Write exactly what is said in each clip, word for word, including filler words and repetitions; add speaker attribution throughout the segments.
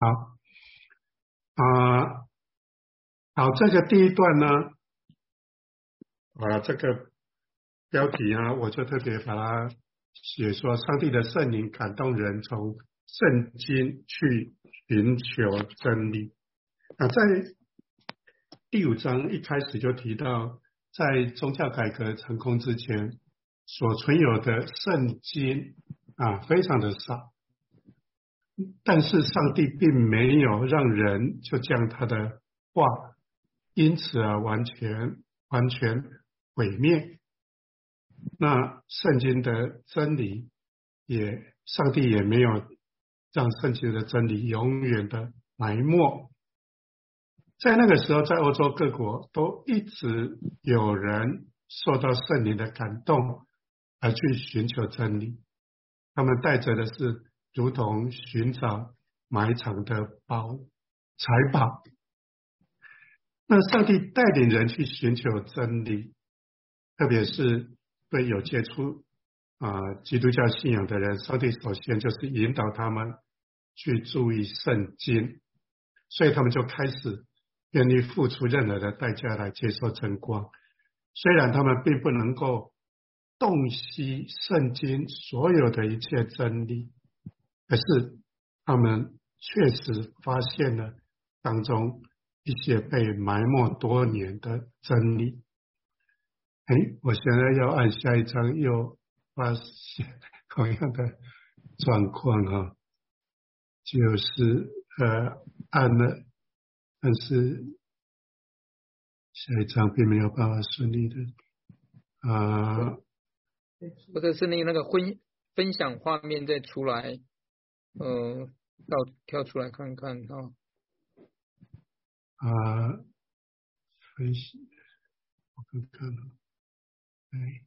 Speaker 1: 好啊、呃，好，这个第一段呢，啊，这个标题啊，我就特别把它写说，上帝的圣灵感动人从圣经去寻求真理。那在第五章一开始就提到，在宗教改革成功之前，所存有的圣经啊，非常的少。但是上帝并没有让人就将他的话因此而完全完全毁灭。那圣经的真理也，上帝也没有让圣经的真理永远的埋没。在那个时候，在欧洲各国都一直有人受到圣灵的感动而去寻求真理，他们带着的是如同寻找埋藏的宝财宝。那上帝带领人去寻求真理，特别是对有接触啊、呃、基督教信仰的人，上帝首先就是引导他们去注意圣经，所以他们就开始愿意付出任何的代价来接受真光。虽然他们并不能够洞悉圣经所有的一切真理，可是他们确实发现了当中一些被埋没多年的真理。哎，我现在要按下一章，又发现同样的状况哈，就是呃按了，但是下一章并没有办法顺利的啊、呃，
Speaker 2: 或者是那个那个分分享画面再出来，呃，跳跳出来看看哈。
Speaker 1: 啊、呃，分析，我看看了，哎。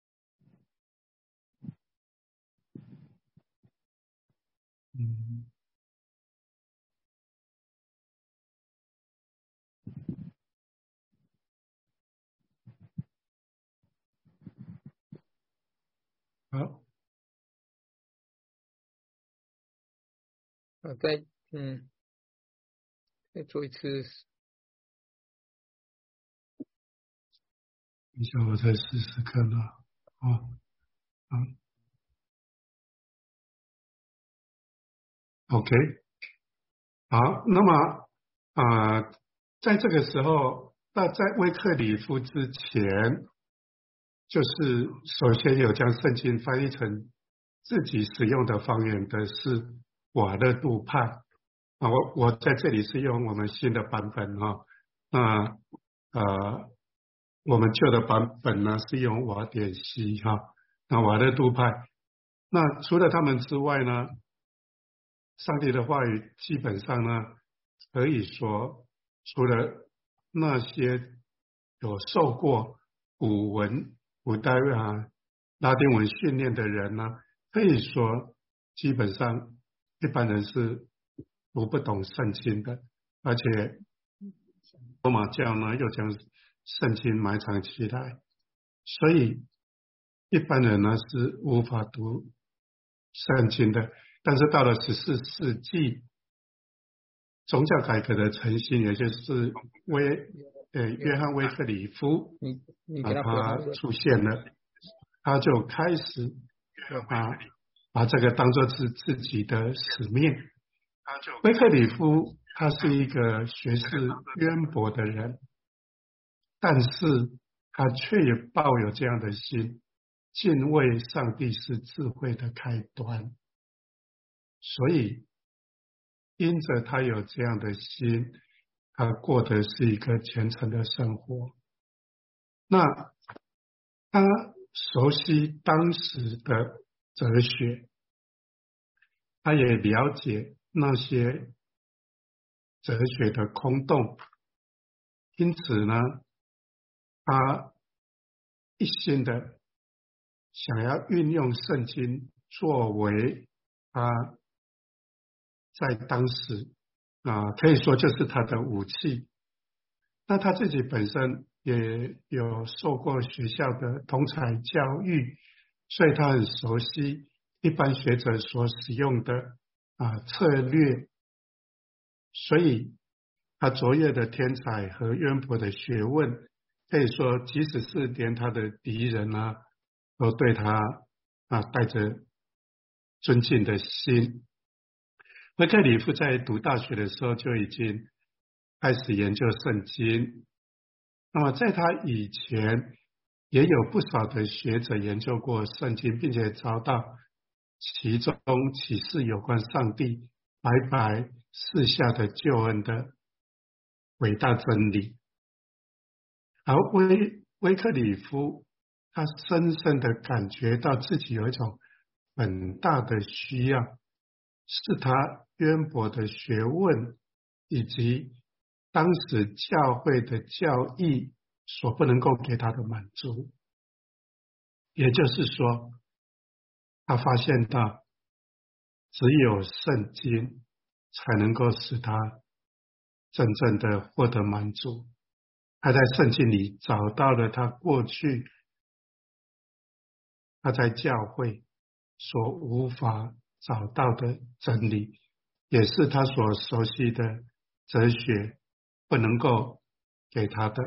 Speaker 1: 嗯，好，
Speaker 2: 呃，再嗯，再做一次。
Speaker 1: 等一下我再试试看啊。哦，嗯 ，OK， 好，那么啊、呃，在这个时候，那在威克里夫之前，就是首先有将圣经翻译成自己使用的方言的是瓦勒杜派啊，我我在这里是用我们新的版本哈，那呃，我们旧的版本呢是用瓦典西哈，那瓦勒杜派，那除了他们之外呢，上帝的话语基本上呢，可以说除了那些有受过古文古代啊拉丁文训练的人呢，可以说基本上一般人是读不懂圣经的，而且罗马教呢又将圣经埋藏起来，所以一般人呢是无法读圣经的。但是到了十四世纪，宗教改革的成型，也就是威呃约翰威克里夫
Speaker 2: 你你
Speaker 1: 啊，
Speaker 2: 给他播放
Speaker 1: 他出现了，他就开始啊把这个当作是自己的使命。威克里夫他是一个学识渊博的人，但是他却也抱有这样的心，敬畏上帝是智慧的开端。所以因着他有这样的心，他过的是一个虔诚的生活。那他熟悉当时的哲学，他也了解那些哲学的空洞，因此呢，他一心的想要运用圣经作为他在当时啊、呃，可以说就是他的武器。那他自己本身也有受过学校的通才教育，所以他很熟悉一般学者所使用的啊、呃、策略所以他卓越的天才和渊博的学问，可以说即使是连他的敌人啊，都对他啊带着尊敬的心。维克里夫在读大学的时候就已经开始研究圣经，那么在他以前也有不少的学者研究过圣经，并且找到其中启示有关上帝白白赐下的救恩的伟大真理。而威威克里夫他深深的感觉到自己有一种很大的需要，是他渊博的学问以及当时教会的教义所不能够给他的满足。也就是说，他发现到只有圣经才能够使他真正的获得满足。他在圣经里找到了他过去他在教会所无法找到的真理，也是他所熟悉的哲学不能够给他的。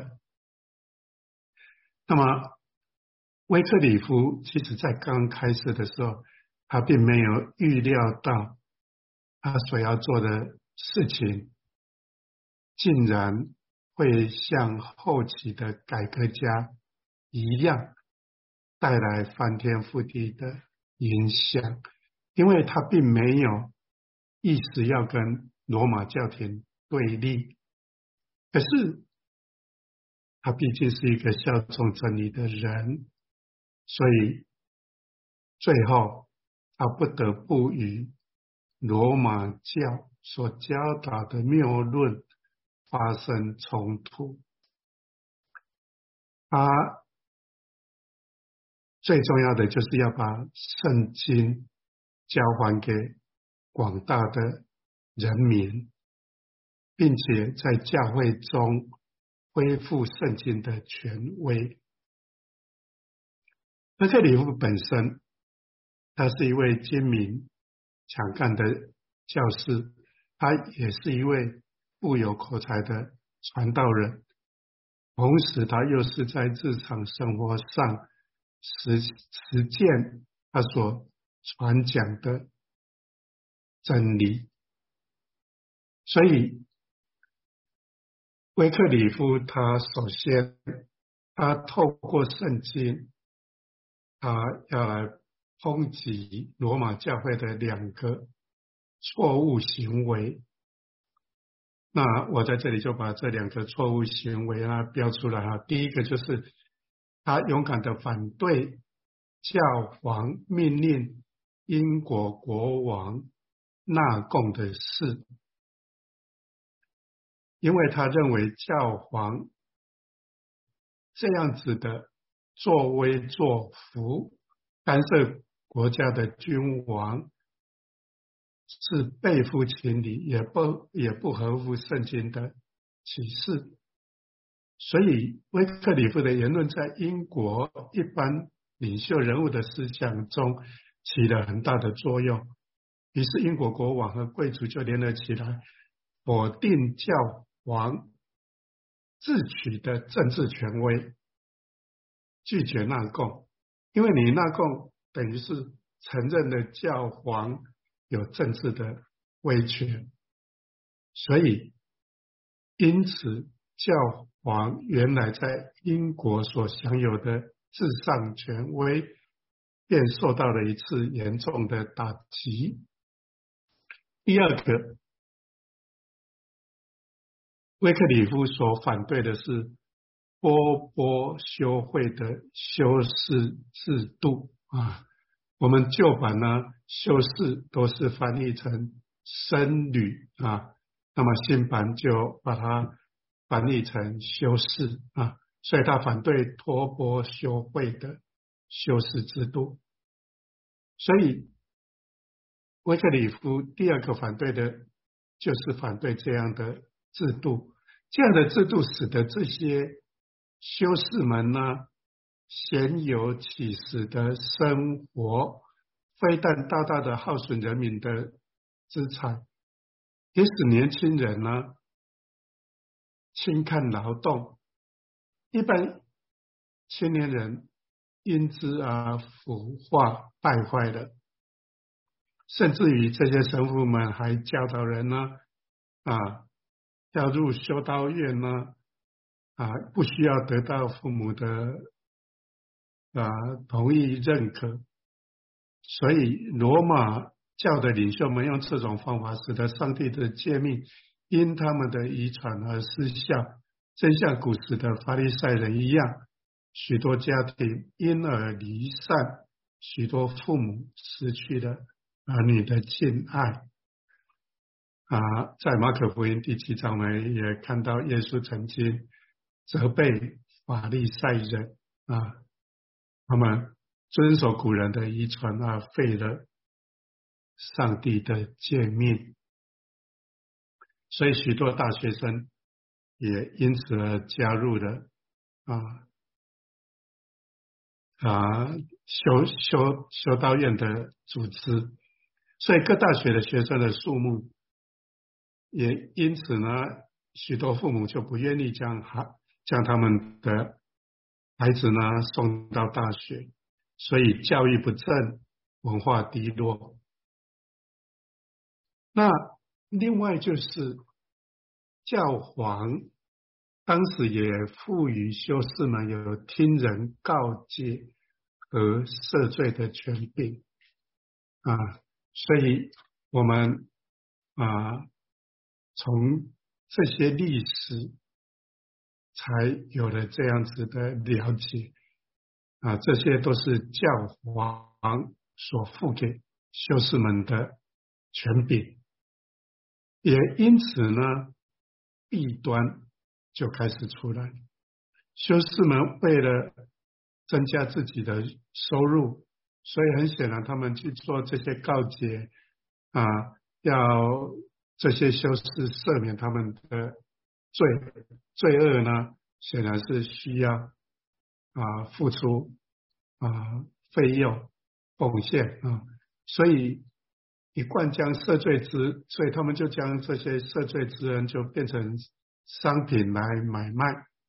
Speaker 1: 那么威克里夫其实在刚开始的时候，他并没有预料到他所要做的事情竟然会像后期的改革家一样带来翻天覆地的影响，因为他并没有意识要跟罗马教廷对立，可是他毕竟是一个效忠真理的人，所以最后他不得不与罗马教所教导的谬论发生冲突。他最重要的就是要把圣经交还给广大的人民，并且在教会中恢复圣经的权威。威克里夫本身他是一位精明强干的教师，他也是一位富有口才的传道人，同时他又是在日常生活上实实践他所传讲的真理。所以威克里夫他首先他透过圣经，他要来抨击罗马教会的两个错误行为。那我在这里就把这两个错误行为啊标出来啊。第一个就是他勇敢的反对教皇命令英国国王纳贡的事，因为他认为教皇这样子的作威作福，干涉国家的君王是背负情理，也不也不合乎圣经的启示。所以威克里夫的言论在英国一般领袖人物的思想中起了很大的作用，于是英国国王和贵族就联合起来，否定教皇自取的政治权威，拒绝纳贡。因为你纳贡等于是承认了教皇有政治的威权，所以因此教皇原来在英国所享有的至上权威便受到了一次严重的打击。第二个，威克里夫所反对的是波波修会的修士制度啊，我们旧版呢修士都是翻译成僧侣啊，那么新版就把它翻译成修士啊，所以他反对托钵修会的修士制度。所以威克里夫第二个反对的就是反对这样的制度，这样的制度使得这些修士们呢鲜有启示的生活，非但大大的耗损人民的资产， 也使年轻人呢轻看劳动。一般青年人因之而腐化败坏了，甚至于这些神父们还教导人呢啊，要入修道院呢啊，不需要得到父母的啊同意认可。所以罗马教的领袖们用这种方法，使得上帝的诫命因他们的遗传而失效，正像古时的法利赛人一样，许多家庭因而离散，许多父母失去了儿女的敬爱。啊，在马可福音第七章呢，也看到耶稣曾经责备法利赛人啊，他们遵守古人的遗传而废了上帝的诫命，所以许多大学生也因此而加入了啊啊修修修道院的组织，所以各大学的学生的数目也因此呢，许多父母就不愿意将孩将他们的孩子呢送到大学，所以教育不振，文化低落。那另外就是教皇当时也赋予修士们有听人告诫和赦罪的权柄啊，所以我们啊从这些历史才有了这样子的了解啊，这些都是教皇所赋给修士们的权柄。也因此呢，弊端就开始出来。修士们为了增加自己的收入，所以很显然他们去做这些告诫啊，要这些修士赦免他们的罪罪恶呢，显然是需要啊付出啊费用奉献啊，所以一贯将赦罪之，所以他们就将这些赦罪之恩就变成商品来买卖。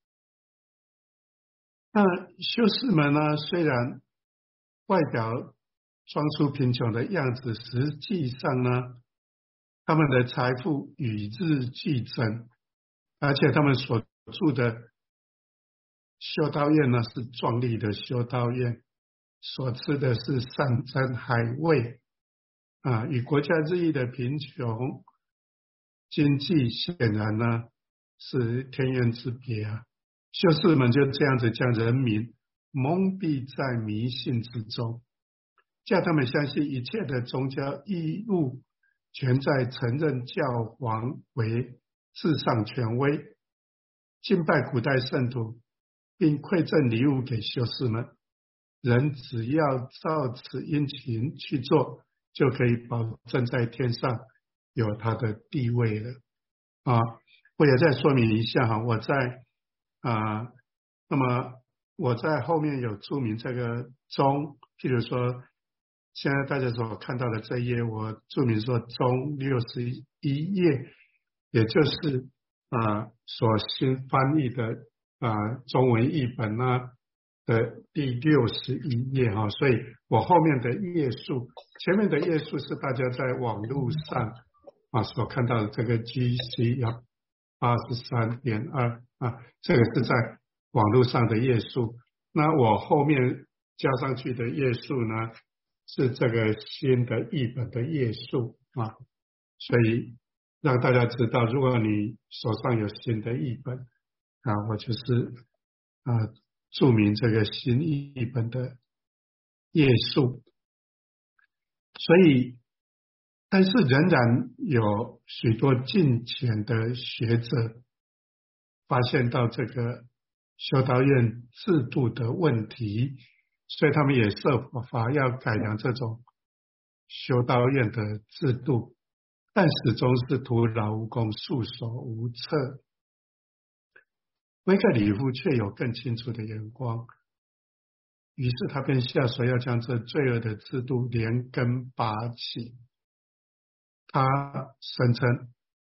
Speaker 1: 那修士们呢，虽然外表装出贫穷的样子，实际上呢，他们的财富与日俱增，而且他们所住的修道院呢是壮丽的修道院，所吃的是山珍海味啊，与国家日益的贫穷经济显然呢是天渊之别啊。修士们就这样子将人民蒙蔽在迷信之中，叫他们相信一切的宗教义务全在承认教皇为至上权威，敬拜古代圣徒，并馈赠礼物给修士们。人只要照此殷勤去做，就可以保证在天上有他的地位了啊！我也再说明一下哈，我在啊，那么我在后面有注明这个中，譬如说现在大家所看到的这一页，我注明说中六十一页，也就是啊所新翻译的啊中文译本呢的第六十一页哈，所以我后面的页数，前面的页数是大家在网络上啊所看到的这个 G C 要八十三点二啊，这个是在网络上的页数。那我后面加上去的页数呢，是这个新的译本的页数啊，所以让大家知道，如果你手上有新的译本啊，我就是啊注明这个新译本的页数。所以但是仍然有许多近前的学者发现到这个修道院制度的问题，所以他们也设法要改良这种修道院的制度，但始终是徒劳无功，束手无策。威克里夫却有更清楚的眼光，于是他便下手要将这罪恶的制度连根拔起。他声称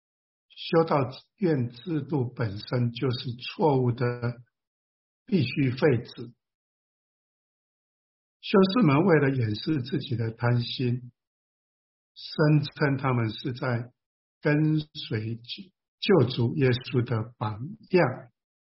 Speaker 1: 修道院制度本身就是错误的，必须废止。修士们为了掩饰自己的贪心，声称他们是在跟随救主耶稣的榜样，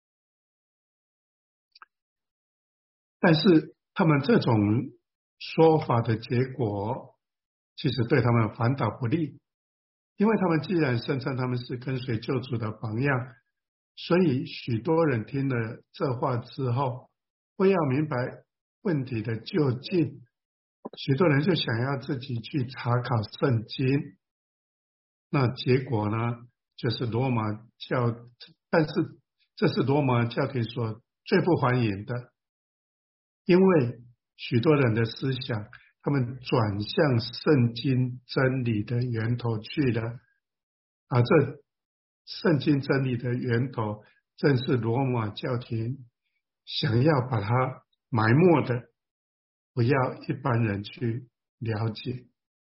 Speaker 1: 但是他们这种说法的结果其实对他们反倒不利，因为他们既然声称他们是跟随救主的榜样，所以许多人听了这话之后，为要明白问题的究竟，许多人就想要自己去查考圣经。那结果呢，就是罗马教，但是这是罗马教廷所最不欢迎的，因为许多人的思想他们转向圣经真理的源头去了，而这圣经真理的源头正是罗马教廷想要把它埋没的，不要一般人去了解。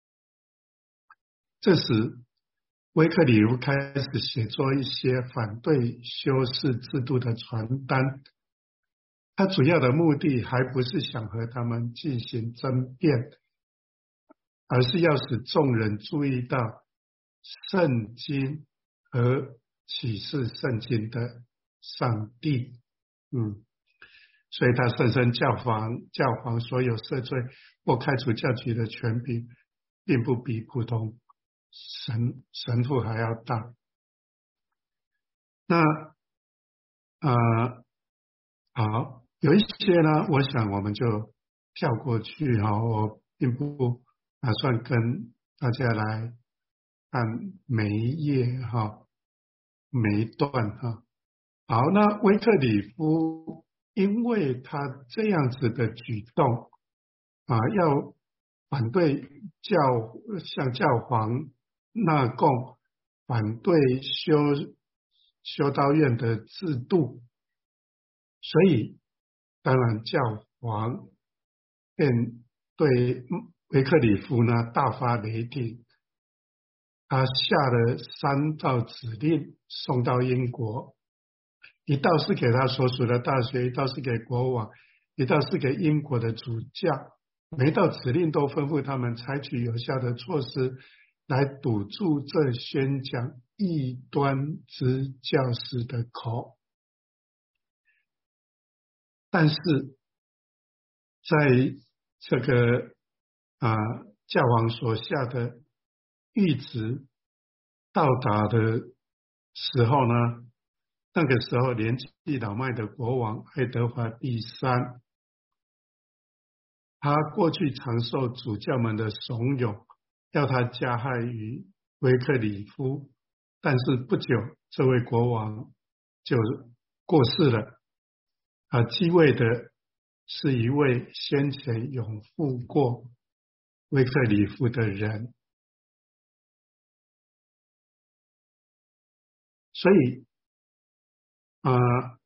Speaker 1: 这时威克里夫开始写作一些反对修士制度的传单，他主要的目的还不是想和他们进行争辩，而是要使众人注意到圣经和启示圣经的上帝。嗯，所以他声称教皇教皇所有赦罪或开除教籍的权柄，并不比普通神神父还要大。那呃好，有一些呢，我想我们就跳过去哈，我并不打算跟大家来看每一页哈，每一段哈。好，那威克里夫因为他这样子的举动啊，要反对教向教皇纳贡，反对修修道院的制度，所以当然教皇便对维克里夫呢大发雷霆，他下了三道指令送到英国，一道是给他所属的大学，一道是给国王，一道是给英国的主教。每一道指令都吩咐他们采取有效的措施来堵住这宣讲异端之教士的口。但是在这个啊教皇所下的谕旨到达的时候呢，那个时候年纪老迈的国王爱德华第三，他过去常受主教们的怂恿，要他加害于维克里夫，但是不久这位国王就过世了，啊，继位的是一位先前拥护过维克里夫的人。所以啊、呃，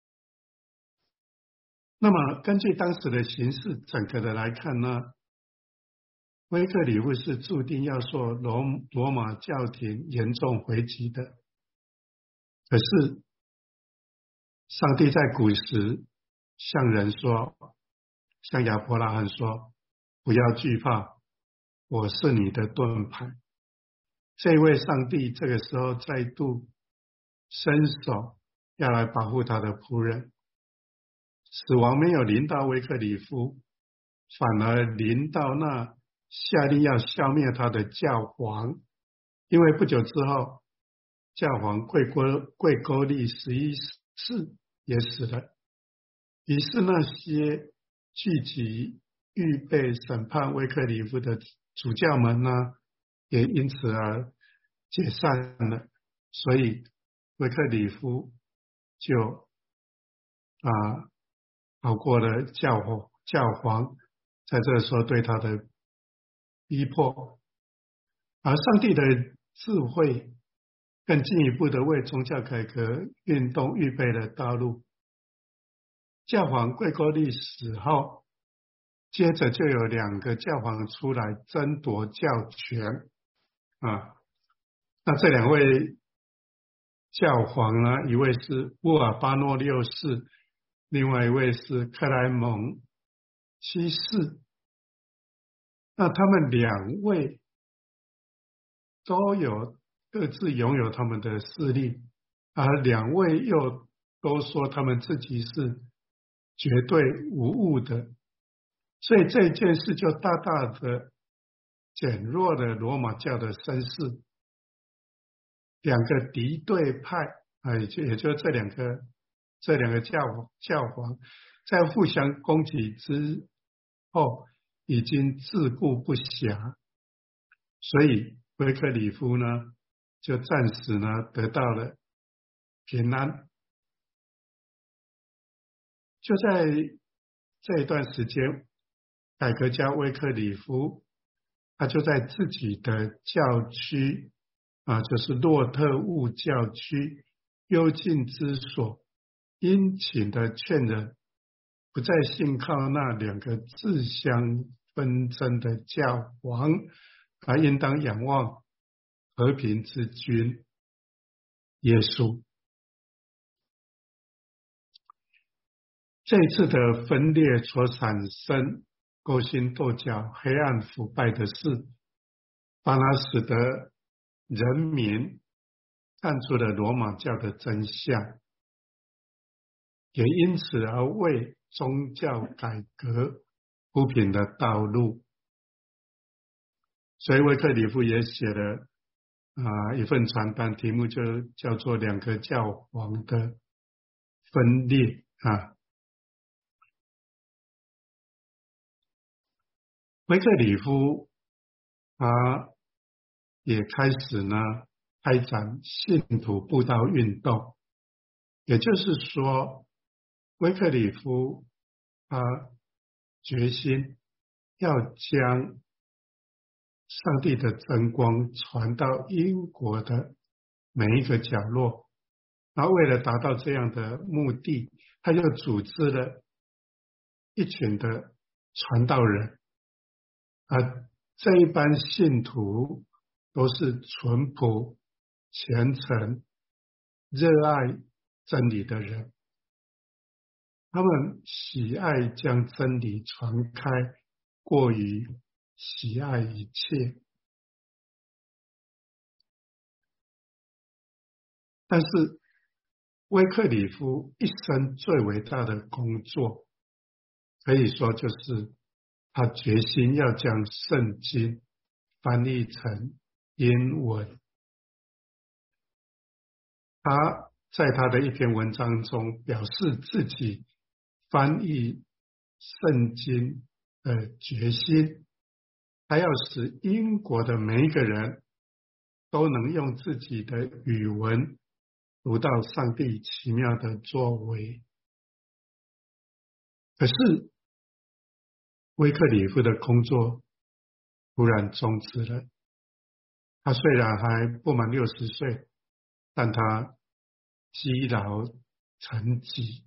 Speaker 1: 那么根据当时的形势整个的来看呢，威克里夫是注定要受罗罗马教廷严重回击的。可是上帝在古时向人说，向亚伯拉罕说，不要惧怕，我是你的盾牌。这位上帝这个时候再度伸手要来保护他的仆人，死亡没有临到威克里夫，反而临到那下令要消灭他的教皇，因为不久之后教皇贵郭贵勾利十一世也死了，于是那些聚集预备审判威克里夫的主教们呢，也因此而解散了，所以威克里夫就啊逃过了教皇教皇在这个时候对他的逼迫，而上帝的智慧更进一步的为宗教改革运动预备了道路。教皇贵勾利死后，接着就有两个教皇出来争夺教权啊。那这两位教皇呢，一位是乌尔巴诺六世，另外一位是克莱蒙七世。那他们两位都有各自拥有他们的势力，而两位又都说他们自己是绝对无误的，所以这件事就大大的减弱了罗马教的声势。两个敌对派啊，也就也就这两个这两个教教皇在互相攻击之后已经自顾不暇，所以维克里夫呢就暂时呢得到了平安。就在这一段时间，改革家维克里夫他就在自己的教区啊，就是洛特乌教区幽静之所，殷勤的劝人不再信靠那两个自相纷争的教皇，而应当仰望和平之君耶稣。这一次的分裂所产生勾心斗角、黑暗腐败的事，把它使得人民看出了罗马教的真相，也因此而为宗教改革铺平了道路。所以维克里夫也写了啊一份传单，题目就叫做两个教皇的分裂啊。维克里夫他也开始呢开展信徒布道运动，也就是说维克里夫他决心要将上帝的真光传到英国的每一个角落，然后为了达到这样的目的，他就组织了一群的传道人，而这一班信徒都是淳朴、虔诚、热爱真理的人，他们喜爱将真理传开，过于喜爱一切。但是威克里夫一生最伟大的工作，可以说就是他决心要将圣经翻译成英文。他在他的一篇文章中表示自己翻译圣经的决心，他要使英国的每一个人都能用自己的语文读到上帝奇妙的作为。可是威克里夫的工作突然终止了。他虽然还不满六十岁，但他积劳成疾。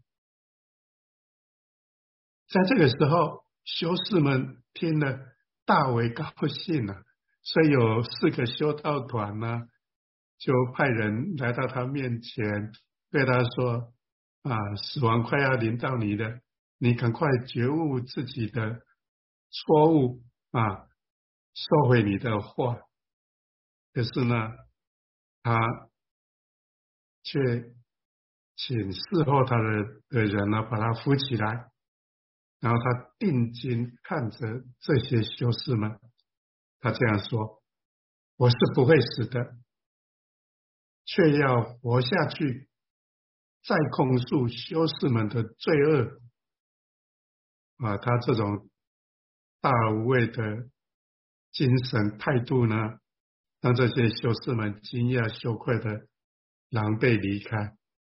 Speaker 1: 在这个时候，修士们听了大为高兴啊，所以有四个修道团呢，就派人来到他面前，对他说：啊，死亡快要临到你了，你赶快觉悟自己的错误啊，收回你的话。可是呢，他却请侍候他的的人呢，把他扶起来，然后他定睛看着这些修士们，他这样说：我是不会死的，却要活下去，再控诉修士们的罪恶。啊，他这种大无畏的精神态度呢，让这些修士们惊讶羞愧的狼狈离开。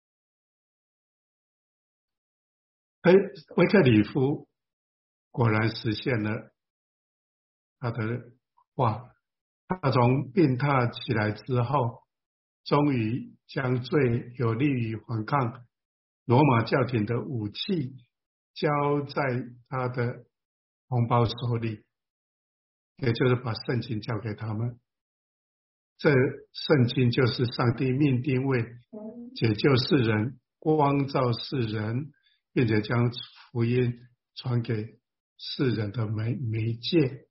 Speaker 1: 而维克里夫果然实现了他的话，他从病榻起来之后，终于将最有利于反抗罗马教廷的武器交在他的同胞手里，也就是把圣经交给他们。 这圣经就是上帝命定为解救世人、光照世人，并且将福音传给世人的媒媒介。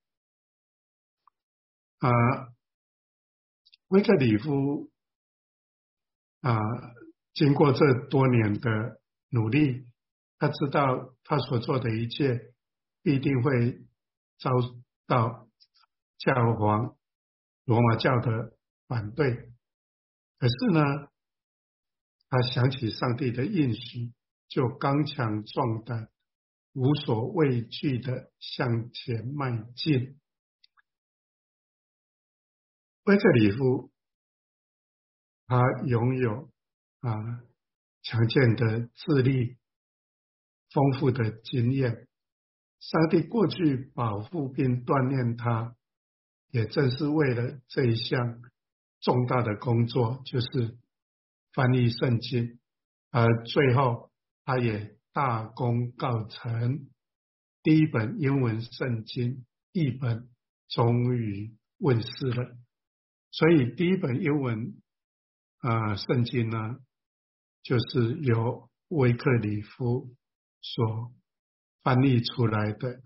Speaker 1: 啊，威克里夫啊，经过这多年的努力，他知道他所做的一切必定会遭到教皇罗马教的反对。可是呢，他想起上帝的应许，就刚强壮胆，无所畏惧的向前迈进。威克里夫他拥有啊强健的智力、丰富的经验。上帝过去保护并锻炼他，也正是为了这一项重大的工作，就是翻译圣经。而最后他也大功告成，第一本英文圣经译本终于问世了。所以第一本英文啊圣经呢，就是由威克里夫所翻译出来的。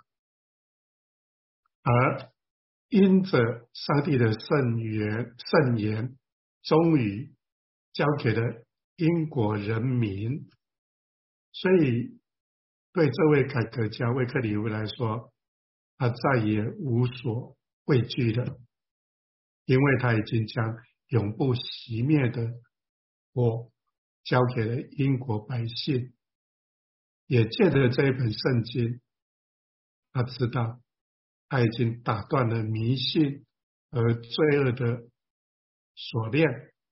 Speaker 1: 而因着上帝的圣言圣言终于交给了英国人民，所以对这位改革家威克里夫来说，他再也无所畏惧了，因为他已经将永不熄灭的火交给了英国百姓。也借着这一本圣经，他知道他已经打断了迷信和罪恶的锁链，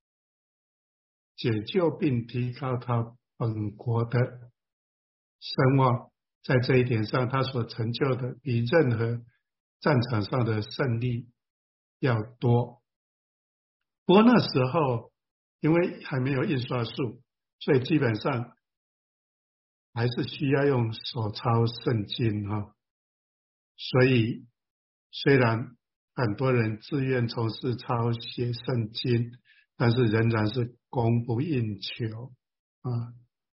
Speaker 1: 解救并提高他本国的声望。在这一点上，他所成就的比任何战场上的胜利要多。不过那时候因为还没有印刷术，所以基本上还是需要用手抄圣经哈。所以虽然很多人自愿从事抄写圣经，但是仍然是供不应求啊。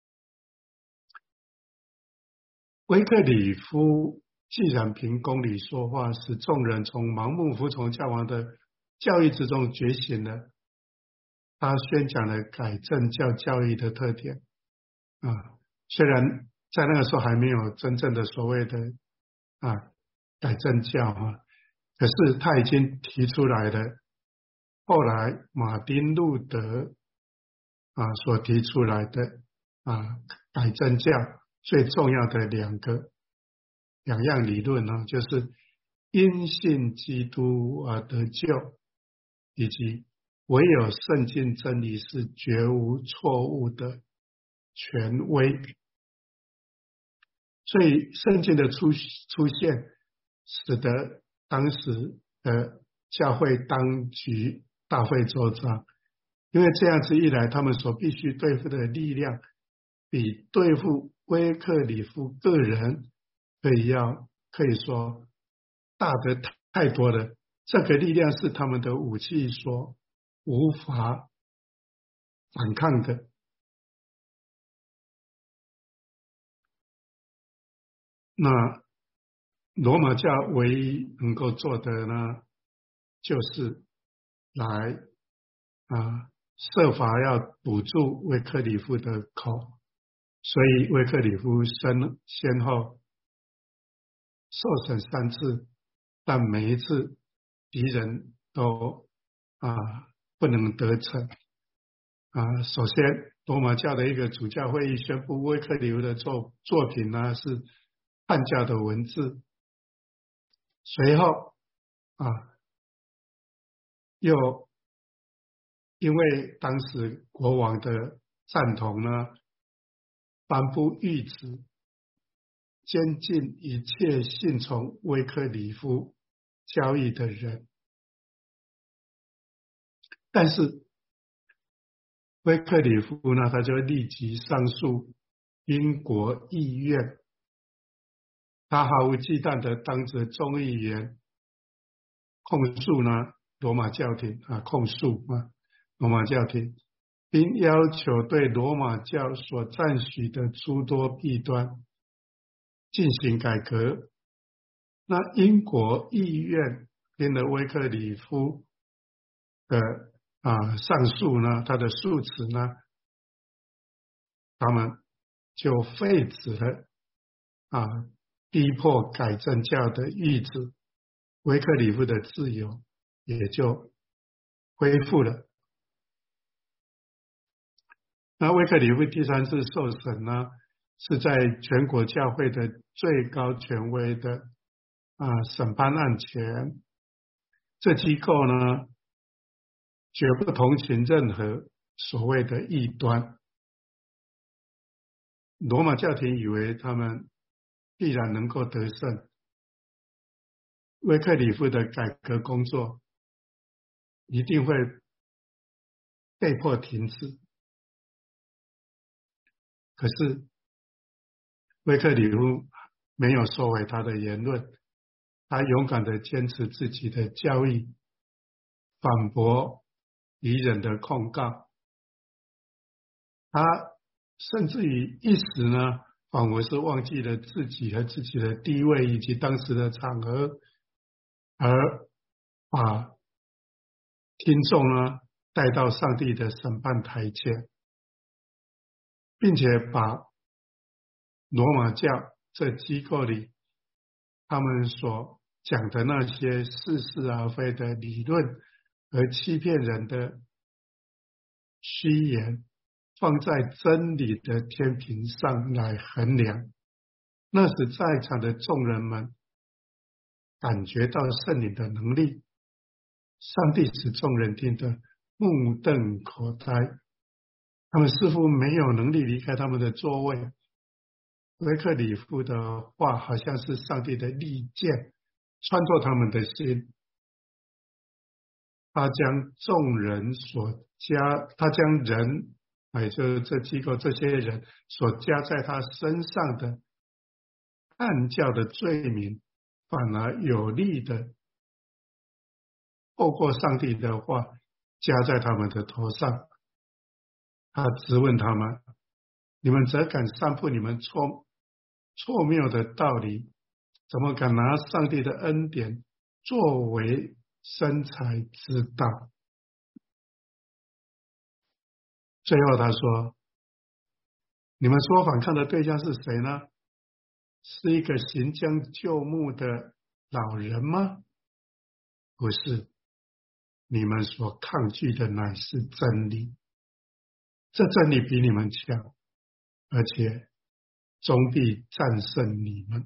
Speaker 1: 威克里夫既然凭公理说话，使众人从盲目服从教皇的教义之中觉醒了，他宣讲了改正教教义的特点啊。虽然在那个时候还没有真正的所谓的啊改正教啊，可是他已经提出来了。后来马丁路德啊所提出来的啊改正教最重要的两个两样理论呢，就是因信基督而得救，以及唯有圣经真理是绝无错误的权威。所以圣经的出出现，使得当时的教会当局大费周章，因为这样子一来，他们所必须对付的力量比对付威克里夫个人可以要可以说大得太多了。这个力量是他们的武器所无法反抗的。那罗马教唯一能够做的呢，就是来啊设法要堵住威克里夫的口，所以威克里夫先先后受审三次，但每一次敌人都啊不能得逞啊。首先，罗马教的一个主教会议宣布威克里夫的作作品呢是叛教的文字，随后啊又因为当时国王的赞同呢，颁布谕旨，监禁一切信从威克里夫教义的人。但是威克里夫呢，他就立即上诉英国议院，他毫无忌惮的当着众议员控诉呢罗马教廷啊控诉啊罗马教廷，并要求对罗马教所赞许的诸多弊端进行改革。那英国议院听了威克里夫的啊上诉呢，他的诉词呢，他们就废止了啊逼迫改正教的谕旨，威克里夫的自由也就恢复了。那威克里夫第三次受审呢，是在全国教会的最高权威的啊审判案前，这机构呢绝不同情任何所谓的异端。罗马教廷以为他们必然能够得胜，威克里夫的改革工作一定会被迫停止。可是威克里夫没有收回他的言论，他勇敢地坚持自己的教义，反驳敌人的控告。他甚至于一时呢，仿佛是忘记了自己和自己的地位以及当时的场合，而把听众呢带到上帝的审判台前，并且把罗马教这机构里他们所讲的那些似是而非的理论和欺骗人的虚言放在真理的天平上来衡量，那时在场的众人们感觉到圣灵的能力，上帝使众人听得目瞪口呆，他们似乎没有能力离开他们的座位。威克里夫的话好像是上帝的利剑穿透他们的心，他将众人所加，他将人，也就是这机构这些人所加在他身上的暗教的罪名，反而有力的透过上帝的话加在他们的头上。他质问他们：你们怎敢散布你们错错谬的道理？怎么敢拿上帝的恩典作为生财之道？最后他说：你们说反抗的对象是谁呢？是一个行将就木的老人吗？不是，你们所抗拒的乃是真理，这真理比你们强，而且终必战胜你们。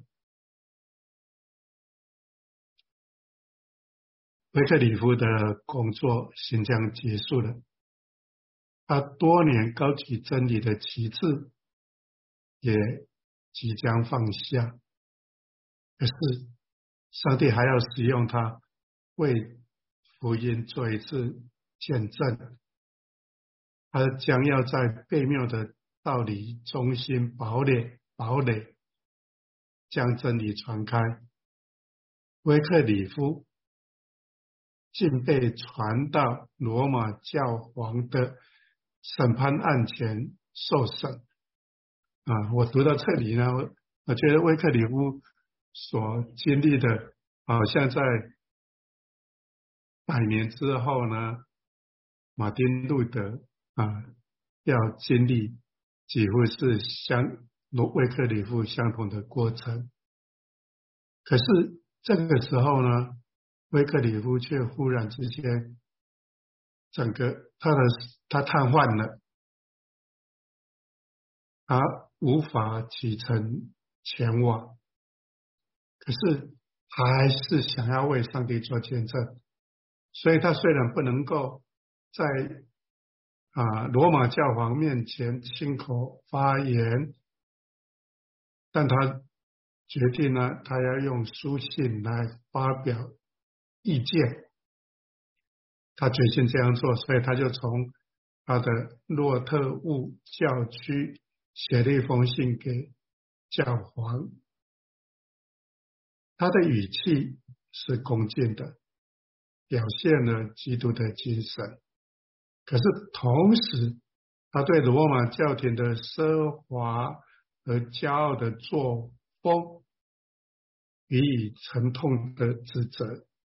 Speaker 1: 威克里夫的工作行将结束了，他多年高举真理的旗帜也即将放下，可是上帝还要使用他为福音做一次见证，他将要在悖谬的道理中心堡垒堡垒将真理传开。威克里夫竟被传到罗马教皇的审判案前受审啊！我读到这里呢，我觉得威克里夫所经历的，好像在百年之后呢，马丁路德啊要经历几乎是相威克里夫相同的过程。可是这个时候呢，威克里夫却忽然之间，整个他的他瘫痪了，他无法启程前往。可是他还是想要为上帝做见证，所以他虽然不能够在啊罗马教皇面前亲口发言，但他决定呢，他要用书信来发表意见。他决心这样做，所以他就从他的洛特乌教区写了一封信给教皇。他的语气是恭敬的， 表现了基督的精神。可是同时，他对罗马教廷的奢华和骄傲的作风予以沉痛的指责。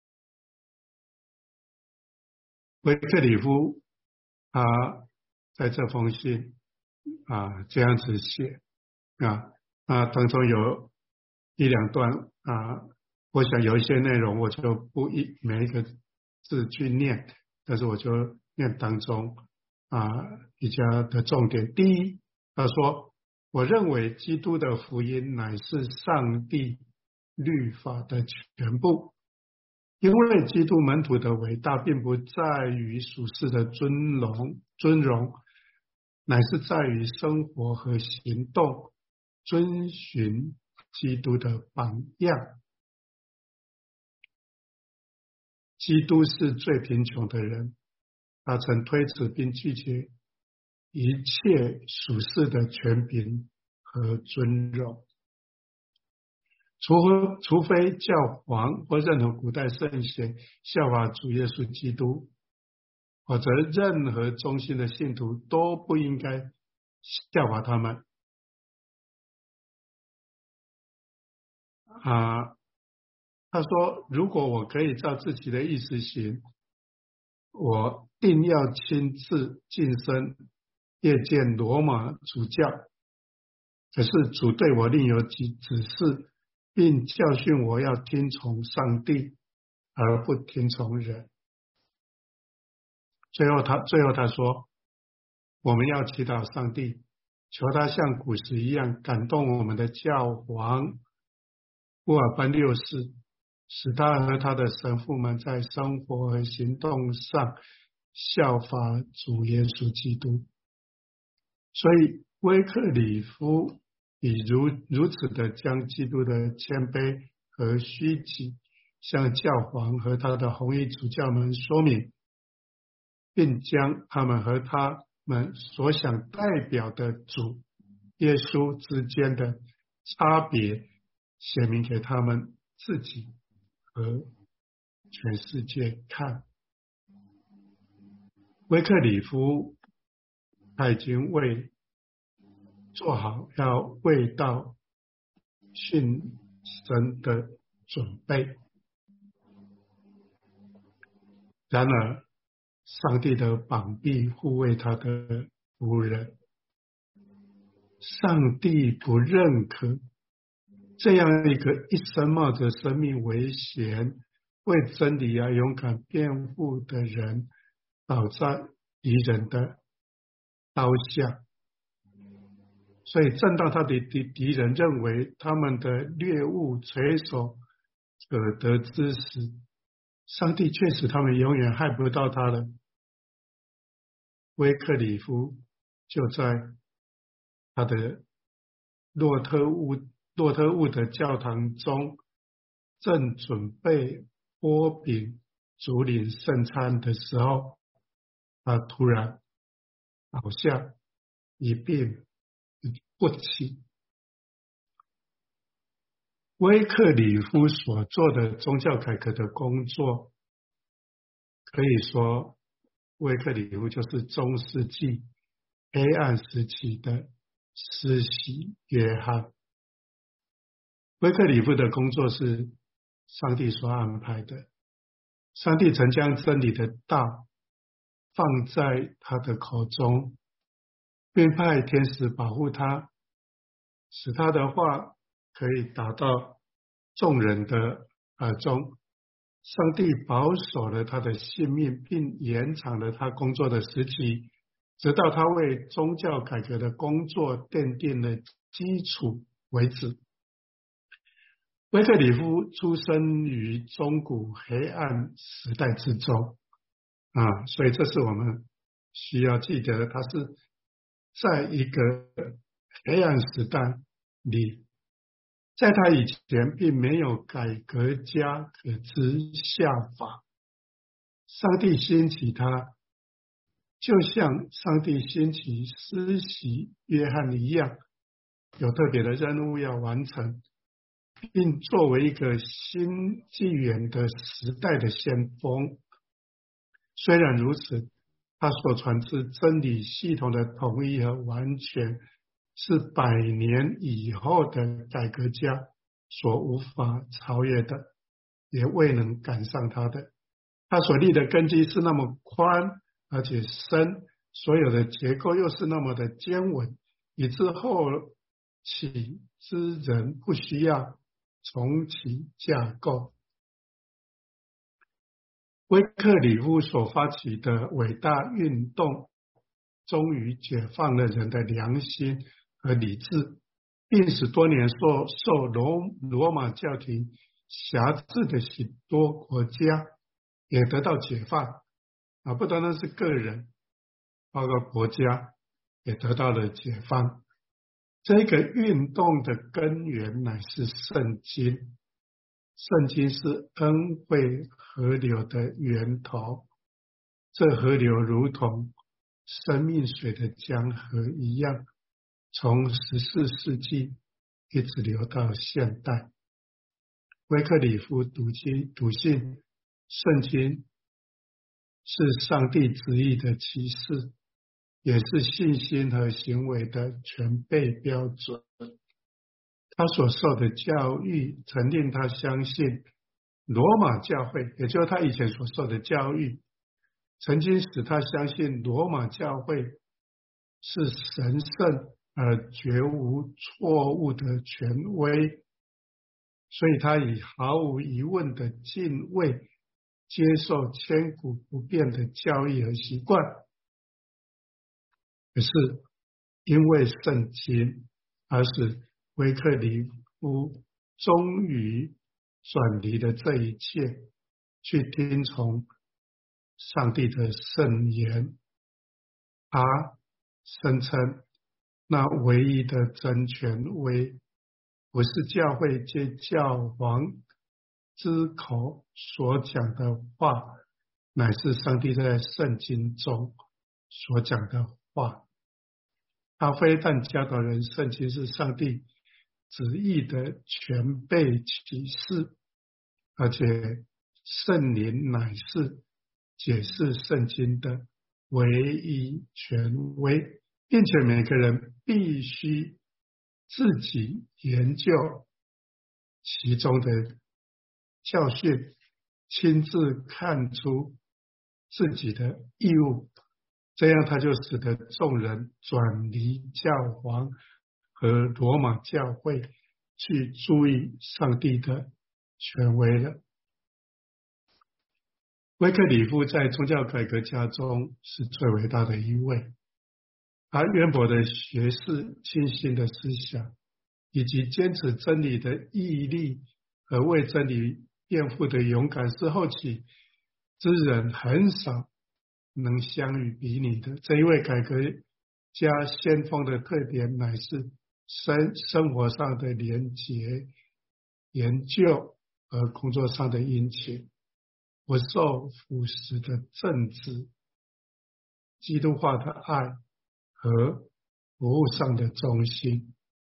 Speaker 1: 维克里夫他在这封信啊这样子写啊，啊当中有一两段啊，我想有一些内容我就不一每一个字去念，但是我就念当中啊比较的重点。第一，他说：“我认为基督的福音乃是上帝律法的全部。”因为基督门徒的伟大，并不在于属世的尊荣尊荣，乃是在于生活和行动遵循基督的榜样。基督是最贫穷的人，他曾推辞并拒绝一切属世的权柄和尊荣。除除非教皇或任何古代圣贤效法主耶稣基督，否则任何忠心的信徒都不应该效法他们。啊，他说：“如果我可以照自己的意思行，我定要亲自晋升谒见罗马主教。可是主对我另有指指示，并教训我要听从上帝，而不听从人。”最后他最后他说：“我们要祈祷上帝，求他像古时一样感动我们的教皇乌尔班六世，使他和他的神父们在生活和行动上效法主耶稣基督。”所以威克里夫以如如此的将基督的谦卑和虚己向教皇和他的红衣主教们说明，并将他们和他们所想代表的主耶稣之间的差别写明给他们自己和全世界看。威克里夫他已经为做好要为道训神的准备，然而上帝的膀臂护卫他的仆人，上帝不认可这样一个一生冒着生命危险为真理而勇敢辩护的人倒在敌人的刀下。所以正当他的敌敌人认为他们的猎物垂手可得之时，上帝却使他们永远害不到他了。威克里夫就在他的洛特乌洛特乌的教堂中，正准备拨饼主领圣餐的时候，他突然倒下一病不起。威克里夫所做的宗教改革的工作，可以说威克里夫就是中世纪黑暗时期的施洗约翰。威克里夫的工作是上帝所安排的，上帝曾将真理的道放在他的口中，并派天使保护他，使他的话可以达到众人的耳中。上帝保守了他的性命，并延长了他工作的时期，直到他为宗教改革的工作奠定了基础为止。威克里夫出生于中古黑暗时代之中啊，所以这是我们需要记得的，他是在一个黑暗时代里，在他以前并没有改革家可之下法。上帝兴起他，就像上帝兴起施洗约翰一样，有特别的任务要完成。 并作为一个新纪元的时代的先锋。虽然如此，他所传之真理系统的统一和完全，是百年以后的改革家所无法超越的，也未能赶上他的。他所立的根基是那么宽而且深，所有的结构又是那么的坚稳，以致后起之人不需要重启架构。威克里夫所发起的伟大运动，终于解放了人的良心和理智，并使多年受受罗罗马教廷辖制的许多国家也得到解放啊！不单单是个人，包括国家也得到了解放。这个运动的根源乃是圣经，圣经是恩惠河流的源头，这河流如同生命水的江河一样，从十四世纪一直流到现代。威克里夫笃信笃信圣经是上帝旨意的启示，也是信心和行为的全备标准。他所受的教育曾令他相信罗马教会，也就是他以前所受的教育，曾经使他相信罗马教会是神圣而绝无错误的权威，所以他以毫无疑问的敬畏接受千古不变的教义和习惯。可是因为圣经，而使威克里夫终于转离了这一切，去听从上帝的圣言。他声称那唯一的真权威不是教会借教皇之口所讲的话，乃是上帝在圣经中所讲的话。他非但教导人圣经是上帝旨意的全备启示，而且圣灵乃是解释圣经的唯一权威，并且每个人必须自己研究其中的教训，亲自看出自己的义务，这样他就使得众人转离教皇和罗马教会，去注意上帝的权威了。威克里夫在宗教改革家中是最伟大的一位，他渊博的学识、清新的思想，以及坚持真理的毅力和为真理辩护的勇敢，是后起之人很少能相与比拟的。这一位改革家先锋的特点乃是生生活上的廉洁、研究和工作上的殷勤，不受腐蚀的正直，基督化的爱和服务上的忠心。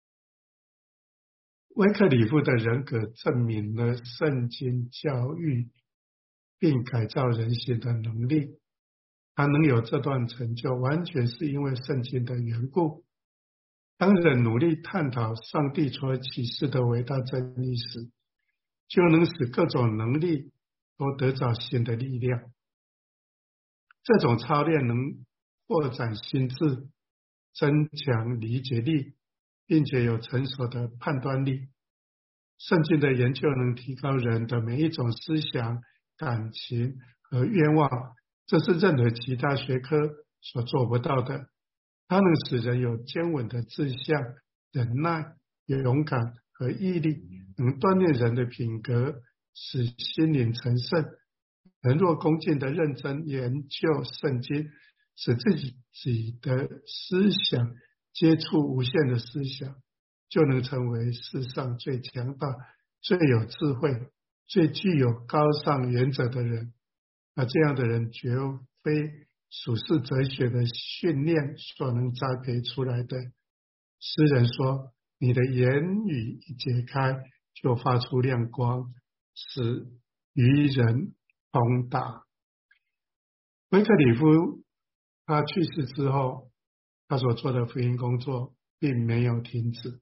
Speaker 1: 威克里夫的人格证明了圣经教育并改造人心的能力，他能有这段成就，完全是因为圣经的缘故。当人努力探讨上帝所启示的伟大真理时，就能使各种能力都得到新的力量。这种操练能扩展心智，增强理解力，并且有成熟的判断力。圣经的研究能提高人的每一种思想、感情和愿望，这是任何其他学科所做不到的。它能使人有坚稳的志向、忍耐、勇敢和毅力，能锻炼人的品格，使心灵成圣。人若恭敬的认真研究圣经，使自己的思想接触无限的思想，就能成为世上最强大、最有智慧、最具有高尚原则的人。而这样的人绝非属世哲学的训练所能栽培出来的。诗人说，你的言语一解开， 就发出亮光，使愚人通达。威克里夫他去世之后，他所做的福音工作并没有停止。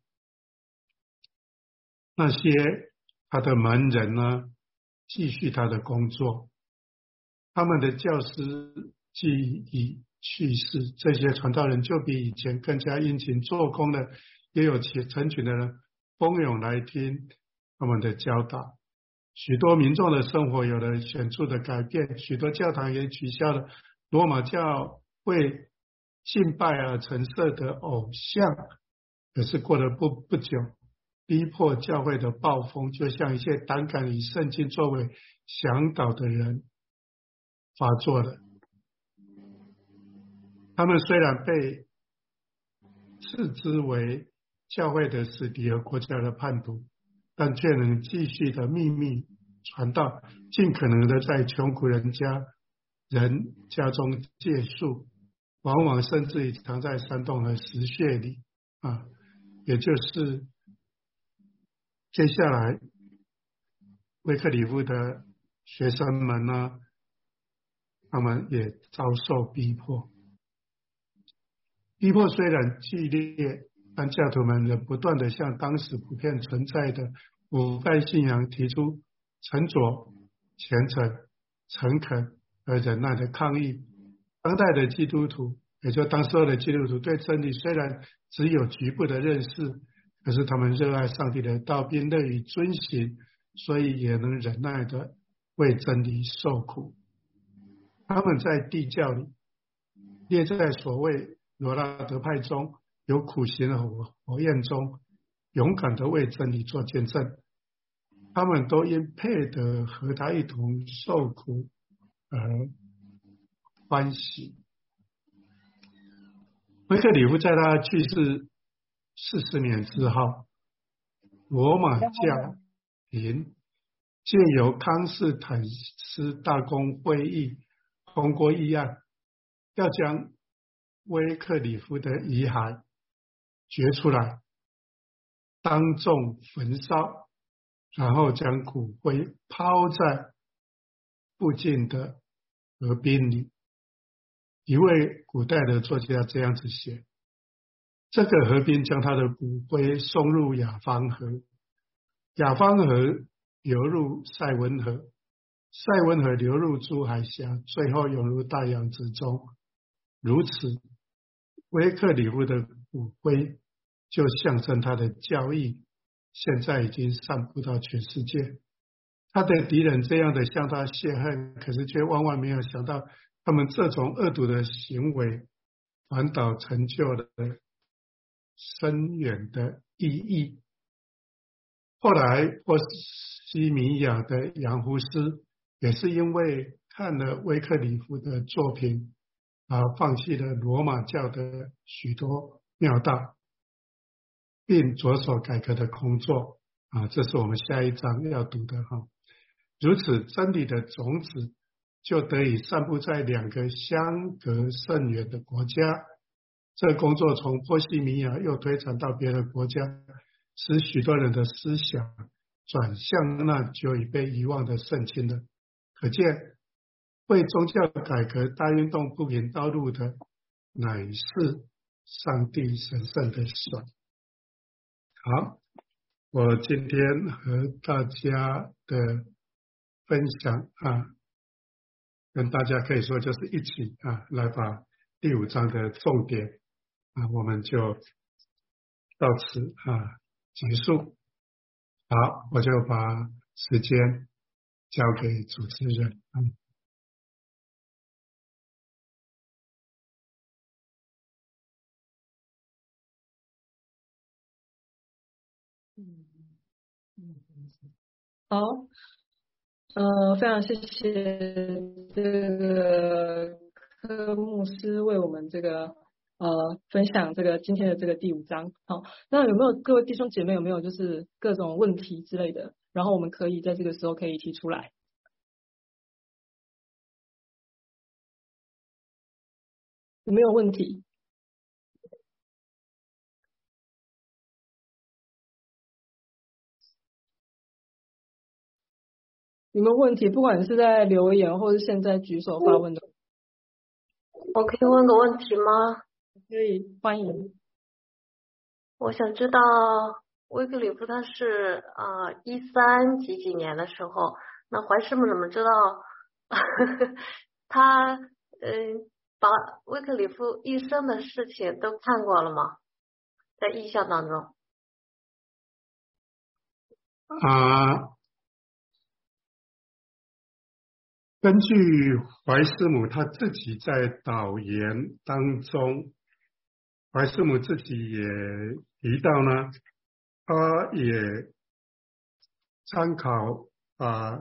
Speaker 1: 那些他的门人呢，继续他的工作，他们的教师既已去世，这些传道人就比以前更加殷勤做工的，也有成群的人蜂拥来听他们的教导。许多民众的生活有了显著的改变，许多教堂也取消了罗马教会敬拜而陈设的偶像。可是过了不不久，逼迫教会的暴风就像一些胆敢以圣经作为向导的人发作了。他们虽然被视之为教会的死敌和国家的叛徒，但却能继续的秘密传道，尽可能的在穷苦人家人家中借宿，往往甚至于藏在山洞和石穴里啊，也就是接下来威克里夫的学生们呢，他们也遭受逼迫。逼迫虽然剧烈，但教徒们仍不断地向当时普遍存在的腐败信仰提出沉着、虔诚、诚恳和忍耐的抗议。当代的基督徒，也就当时候的基督徒，对真理虽然只有局部的认识，可是他们热爱上帝的道，并乐于遵行，所以也能忍耐地为真理受苦。他们在地教里列在所谓罗拉德派中，有苦行的火火焰中，勇敢地为真理做见证。他们都因配得和他一同受苦而欢喜。威克里夫在他去世四十年之后，罗马教廷借由康斯坦斯大公会议通过议案，要将威克里夫的遗骸掘出来，当众焚烧，然后将骨灰抛在附近的河滨里。一位古代的作家这样子写：这个河滨将他的骨灰送入雅芳河，雅芳河流入塞温河，塞温河流入珠海峡，最后涌入大洋之中。如此，威克里夫的骨灰就象征他的教义，现在已经散布到全世界。他的敌人这样的向他泄恨，可是却万万没有想到，他们这种恶毒的行为反倒成就了深远的意义。后来波西米亚的杨胡斯也是因为看了威克里夫的作品，而放弃了罗马教的许多庙道，并着手改革的工作啊，这是我们下一章要读的哈。如此，真理的种子就得以散布在两个相隔甚远的国家。这工作从波西米亚又推展到别的国家，使许多人的思想转向那久已被遗忘的圣经了。可见，为宗教改革大运动铺平道路的，乃是上帝神圣的手。好，我今天和大家的分享啊，跟大家可以说就是一起啊，来把第五章的重点啊，我们就到此啊结束。好，我就把时间交给主持人。嗯
Speaker 3: 好，呃，非常谢谢这个科牧师为我们这个呃分享这个今天的这个第五章。好，那有没有各位弟兄姐妹有没有就是各种问题之类的？然后我们可以在这个时候可以提出来。有没有问题？ 有没有问题？不管是在留言或是现在举手发问的，
Speaker 4: 我可以问个问题吗？
Speaker 3: 可以欢迎。
Speaker 4: 我想知道威克里夫他是呃一三几几年的时候，那怀师母怎么知道他嗯、呃、把威克里夫一生的事情都看过了吗？在意象当中
Speaker 1: 啊，根据怀师母他自己在导言当中，怀师母自己也提到呢，他也参考啊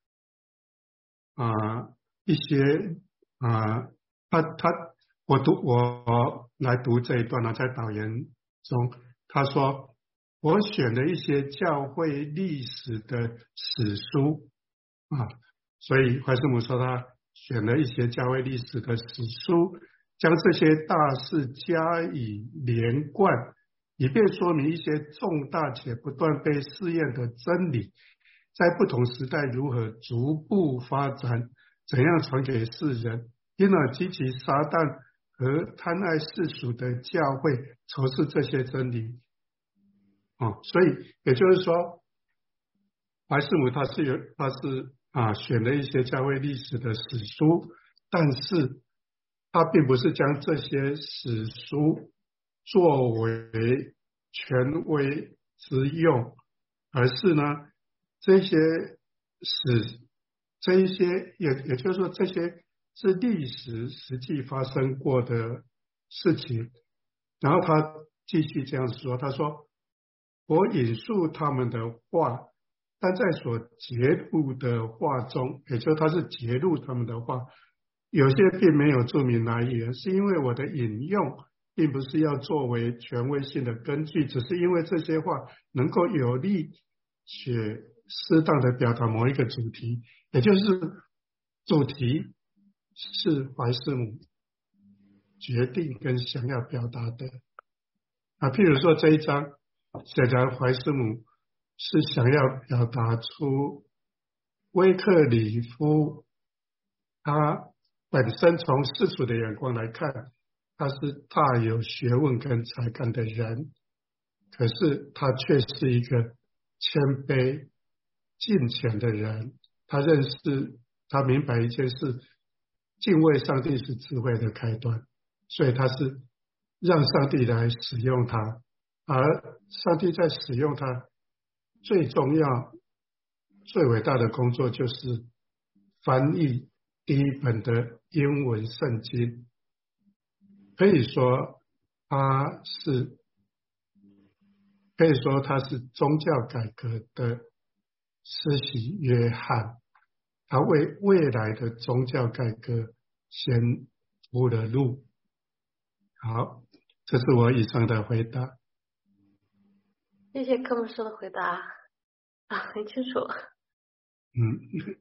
Speaker 1: 啊一些啊，他他我读我来读这一段呢，在导言中，他说我选了一些教会历史的史书啊，所以怀师母说他选了一些教会历史的史书，将这些大事加以连贯，以便说明一些重大且不断被试验的真理，在不同时代如何逐步发展，怎样传给世人，因而激起撒旦和贪爱世俗的教会仇视这些真理。哦，所以也就是说，怀师母他是有他是啊选了一些教会历史的史书，但是他并不是将这些史书作为权威之用，而是呢这些史这一些也也就是说这些是历史实际发生过的事情。然后他继续这样说，他说我引述他们的话，但在所揭露的话中，也就是他是揭露他们的话，有些并没有注明来源，是因为我的引用并不是要作为权威性的根据，只是因为这些话能够有力且适当的表达某一个主题，也就是主题是怀师母决定跟想要表达的啊。譬如说这一章写着怀师母是想要表达出威克里夫他本身从世俗的眼光来看，他是大有学问跟才干的人，可是他却是一个谦卑敬虔的人。他认识他明白一件事，敬畏上帝是智慧的开端，所以他是让上帝来使用他，而上帝在使用他最重要最伟大的工作就是翻译第一本的英文圣经。可以说他是可以说他是宗教改革的施洗约翰，他为未来的宗教改革先铺了路。好，这是我以上的回答。
Speaker 4: 谢谢科牧师的回答啊，很清楚。
Speaker 1: 嗯。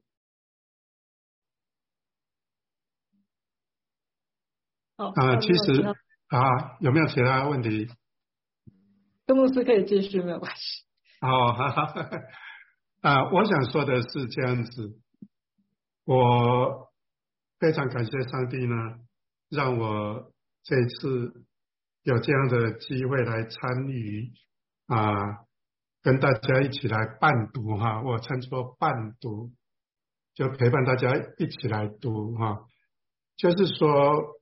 Speaker 3: 好
Speaker 1: 啊，其实啊，有没有其他问题？
Speaker 3: 科牧师可以继续，没有关系。
Speaker 1: 哦，哈哈，啊，我想说的是这样子，我非常感谢上帝呢，让我这次有这样的机会来参与啊，跟大家一起来伴读哈，我称作伴读，就陪伴大家一起来读哈，就是说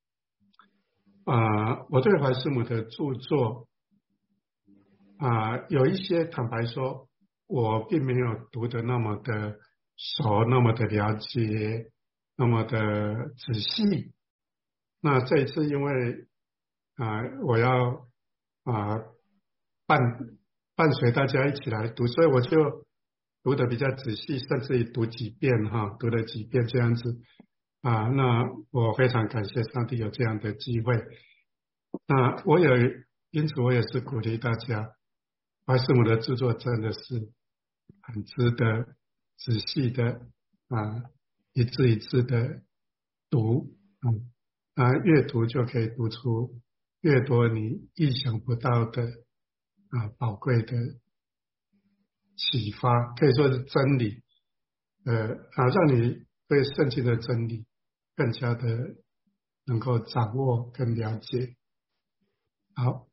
Speaker 1: 啊，我对怀师母的著作啊，有一些坦白说，我并没有读得那么的熟，那么的了解，那么的仔细。那这一次因为啊，我要啊伴伴随大家一起来读，所以我就读得比较仔细，甚至于读几遍哈，读了几遍这样子啊。那我非常感谢上帝有这样的机会。那我也因此我也是鼓励大家，怀师母的著作真的是很值得仔细的啊，一字一字的读，嗯啊，阅读就可以读出越多你意想不到的啊宝贵的启发，可以说是真理呃啊，让你对圣经的真理更加的能够掌握跟了解。好，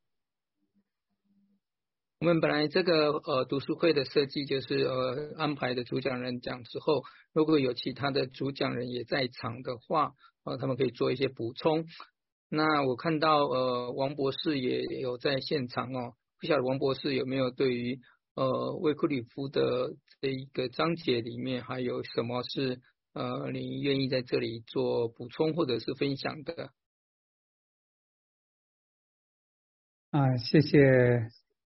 Speaker 2: 我们本来这个呃读书会的设计就是呃安排的主讲人讲之后，如果有其他的主讲人也在场的话，呃他们可以做一些补充。那我看到呃王博士也有在现场哦，不晓得王博士有没有对于呃卫克里夫的这一个章节里面还有什么是呃你愿意在这里做补充或者是分享的？
Speaker 5: 啊，谢谢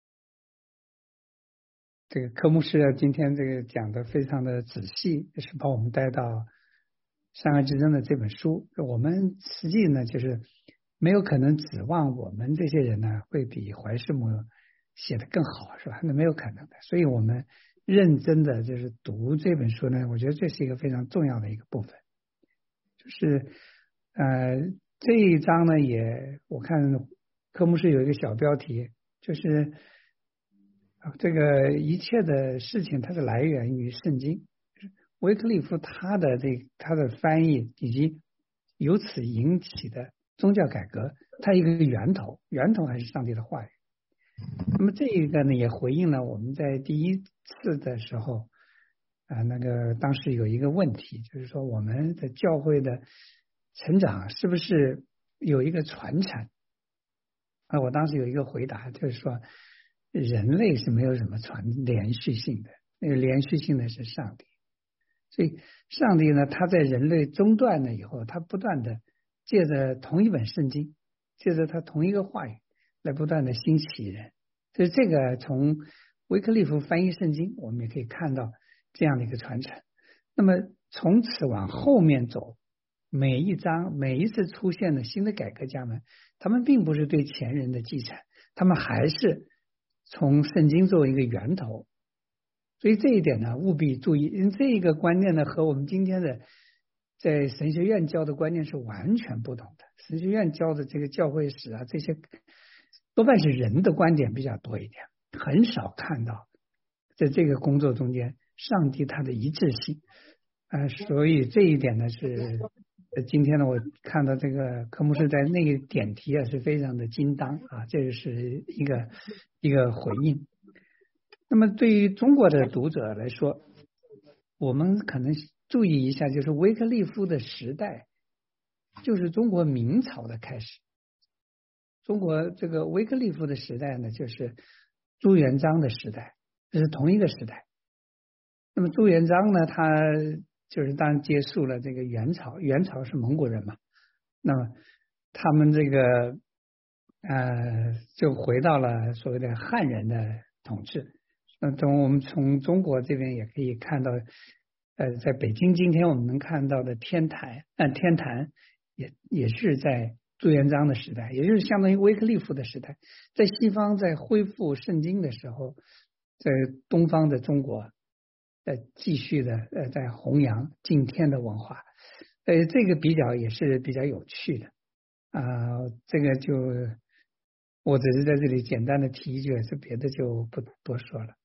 Speaker 5: 这个科目师今天这个讲的非常的仔细，也是把我们带到《善恶之争》的这本书。我们实际呢，就是没有可能指望我们这些人呢会比怀世母写的更好，是吧？那没有可能的。所以我们认真的就是读这本书呢，我觉得这是一个非常重要的一个部分。就是呃这一章呢，也我看科目是有一个小标题，就是这个一切的事情它是来源于圣经。维克利夫他的这他的翻译以及由此引起的宗教改革，它一个源头源头还是上帝的话语。那么这一个呢，也回应了我们在第一次的时候啊、呃，那个当时有一个问题，就是说我们的教会的成长是不是有一个传承啊？我当时有一个回答，就是说人类是没有什么传连续性的，那个连续性的是上帝。所以上帝呢，他在人类中断了以后，他不断的借着同一本圣经，借着他同一个话语来不断的兴起人。所以这个从维克利夫翻译圣经，我们也可以看到这样的一个传承。那么从此往后面走，每一章每一次出现的新的改革家们，他们并不是对前人的继承，他们还是从圣经作为一个源头。所以这一点呢，务必注意，因为这一个观念呢，和我们今天的在神学院教的观念是完全不同的。神学院教的这个教会史啊，这些多半是人的观点比较多一点，很少看到在这个工作中间上帝他的一致性啊、呃，所以这一点呢是今天呢我看到这个科目是在那个点题啊是非常的精当啊，这个是一个一个回应。那么对于中国的读者来说，我们可能注意一下，就是维克利夫的时代就是中国明朝的开始。中国这个维克利夫的时代呢，就是朱元璋的时代，这是同一个时代。那么朱元璋呢，他就是当然结束了这个元朝，元朝是蒙古人嘛，那么他们这个呃就回到了所谓的汉人的统治。那从我们从中国这边也可以看到，呃，在北京今天我们能看到的天坛，呃，天坛也也是在朱元璋的时代，也就是相当于维克利夫的时代。在西方在恢复圣经的时候，在东方的中国，在继续的呃在弘扬敬天的文化，呃，这个比较也是比较有趣的啊、呃，这个就我只是在这里简单的提一句，这别的就不多说了。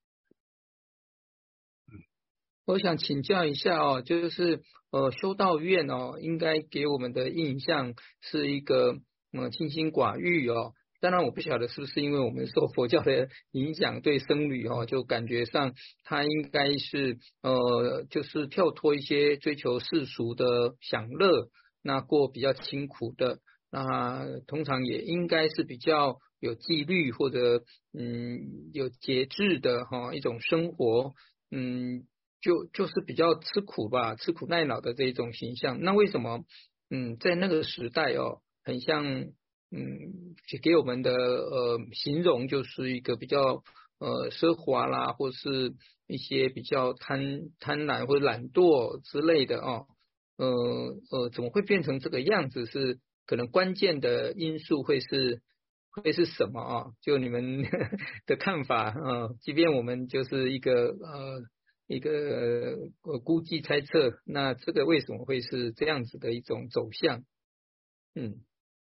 Speaker 2: 我想请教一下哦，就是呃修道院哦，应该给我们的印象是一个呃清心寡欲哦。当然我不晓得是不是因为我们受佛教的影响，对僧侣哦，就感觉上他应该是呃就是跳脱一些追求世俗的享乐，那过比较清苦的，那通常也应该是比较有纪律或者嗯有节制的哈、哦、一种生活，嗯。就就是比较吃苦吧，吃苦耐劳的这一种形象。那为什么嗯在那个时代哦，很像嗯给我们的呃形容就是一个比较呃奢华啦，或是一些比较贪贪婪或者懒惰之类的哦，呃呃怎么会变成这个样子？是可能关键的因素会是会是什么啊？就你们的看法啊、呃，即便我们就是一个呃。一个呃估计猜测，那这个为什么会是这样子的一种走向？嗯，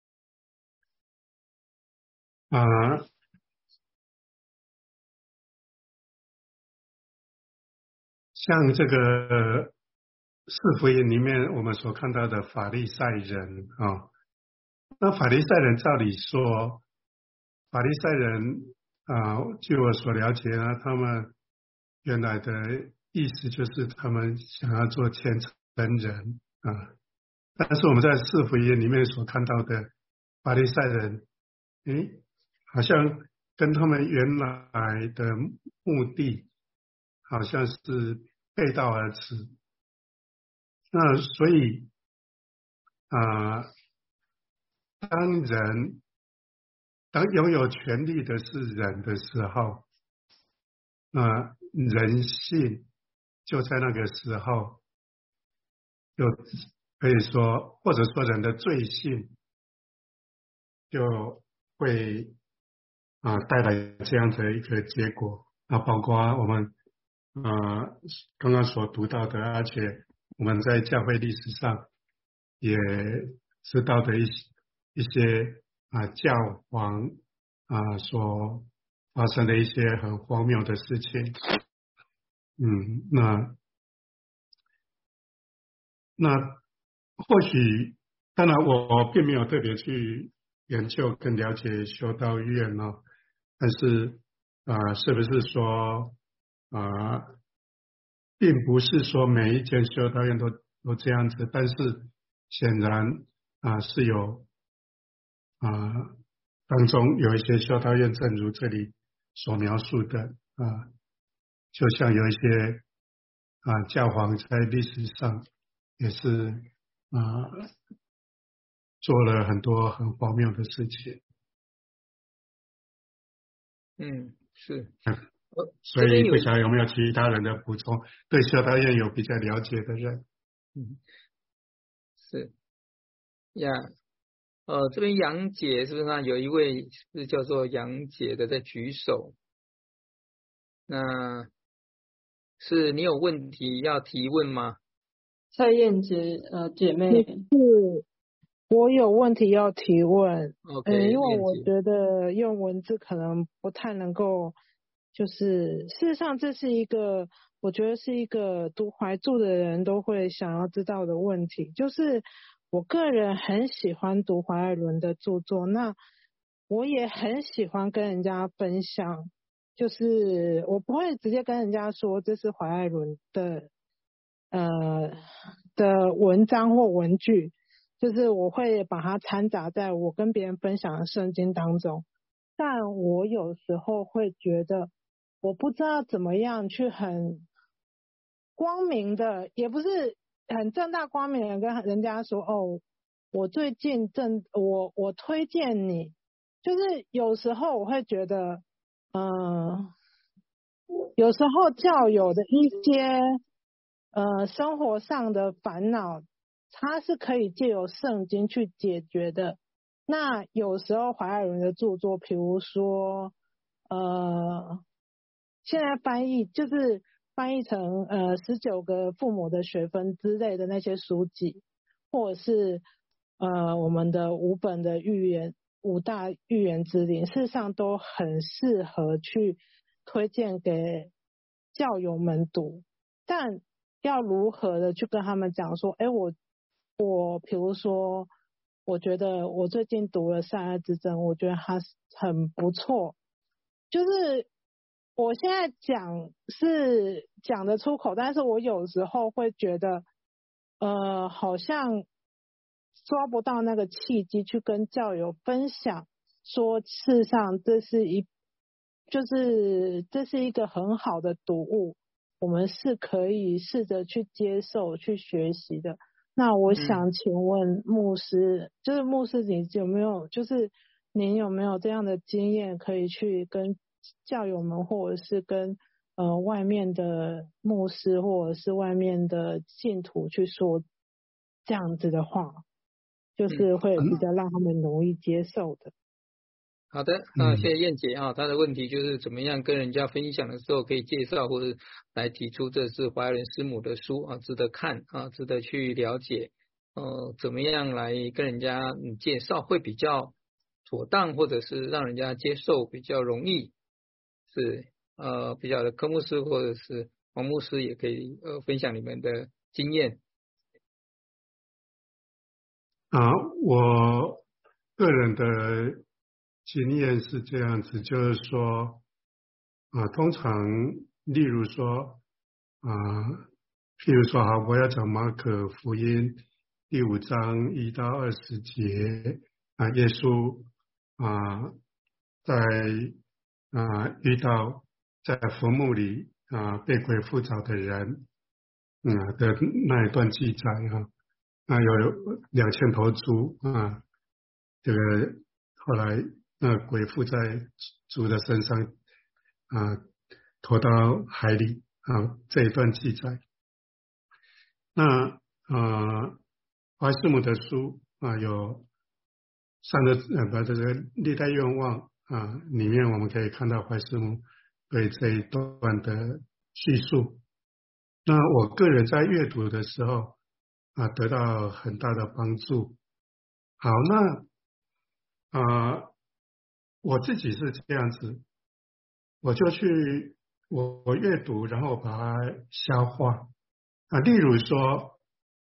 Speaker 1: 啊、呃，像这个四福音里面我们所看到的法利赛人啊，那法利赛人照理说，法利赛人啊，据我所了解呢，他们原来的意思就是他们想要做虔诚人啊，但是我们在四福音里面所看到的法利赛人，诶，好像跟他们原来的目的好像是背道而驰。那所以啊、呃，当人当拥有权力的是人的时候，那人性就在那个时候，就可以说，或者说人的罪性就会啊、呃、带来这样的一个结果啊，包括我们呃刚刚所读到的，而且我们在教会历史上也知道的一些一些啊教皇啊所发生的一些很荒谬的事情。嗯，那那或许当然我并没有特别去研究跟了解修道院哦，但是啊、呃、是不是说啊、呃、并不是说每一间修道院都都这样子，但是显然啊、呃、是有啊、呃、当中有一些修道院正如这里所描述的啊、呃、就像有一些啊、呃、教皇在历史上也是啊、呃做了很多很荒谬的事情。
Speaker 2: 嗯，是。
Speaker 1: 所以不晓得有没有其他人的补充，对修道院有比较了解的人。
Speaker 2: 嗯，是呀，呃，这边杨姐是不是呢？有一位是叫做杨姐的在举手，那是你有问题要提问吗？
Speaker 3: 蔡燕姐，呃，姐妹，
Speaker 6: 是我有问题要提问。
Speaker 2: OK，
Speaker 6: 嗯，因为我觉得用文字可能不太能够，就是事实上这是一个，我觉得是一个读怀著的人都会想要知道的问题。就是我个人很喜欢读怀爱伦的著作，那我也很喜欢跟人家分享，就是我不会直接跟人家说这是怀爱伦的呃的文章或文句，就是我会把它掺杂在我跟别人分享的圣经当中，但我有时候会觉得我不知道怎么样去很光明的，也不是很正大光明的跟人家说，哦，我最近正我我推荐你，就是有时候我会觉得嗯、呃有时候教友的一些呃生活上的烦恼，它是可以借由圣经去解决的。那有时候怀爱伦的著作，比如说呃现在翻译就是翻译成呃十九个父母的学分之类的那些书籍，或者是呃我们的五本的寓言五大寓言之灵，事实上都很适合去推荐给教友们读，但要如何的去跟他们讲说，哎，我我比如说，我觉得我最近读了《善恶之争》，我觉得它很不错，就是我现在讲是讲得出口，但是我有时候会觉得，呃，好像抓不到那个契机去跟教友分享，说事实上这是一，就是这是一个很好的读物，我们是可以试着去接受、去学习的。那我想请问牧师，嗯、就是牧师你有没有，就是您有没有这样的经验，可以去跟教友们，或者是跟呃外面的牧师，或者是外面的信徒去说这样子的话，就是会比较让他们容易接受的。
Speaker 2: 好的，那谢谢燕姐啊，她的问题就是怎么样跟人家分享的时候可以介绍或者来提出这是怀爱伦师母的书啊，值得看啊，值得去了解，呃，怎么样来跟人家介绍会比较妥当，或者是让人家接受比较容易，是呃比较的科牧师或者是王牧师也可以呃分享你们的经验
Speaker 1: 啊，我个人的经验是这样子，就是说啊，通常例如说啊，譬如说好，我要讲马可福音第五章一到二十节啊，耶稣啊在啊遇到在坟墓里啊被鬼附着的人啊的那一段记载啊。啊，有两千头猪啊，这个后来那鬼附在猪的身上啊，投到海里啊，这一段记载。那啊，怀斯姆的书啊，有上的呃不这个历代愿望啊，里面我们可以看到怀斯姆对这一段的叙述。那我个人在阅读的时候啊，得到很大的帮助。好，那啊，我自己是这样子，我就去我我阅读，然后把它消化啊。例如说，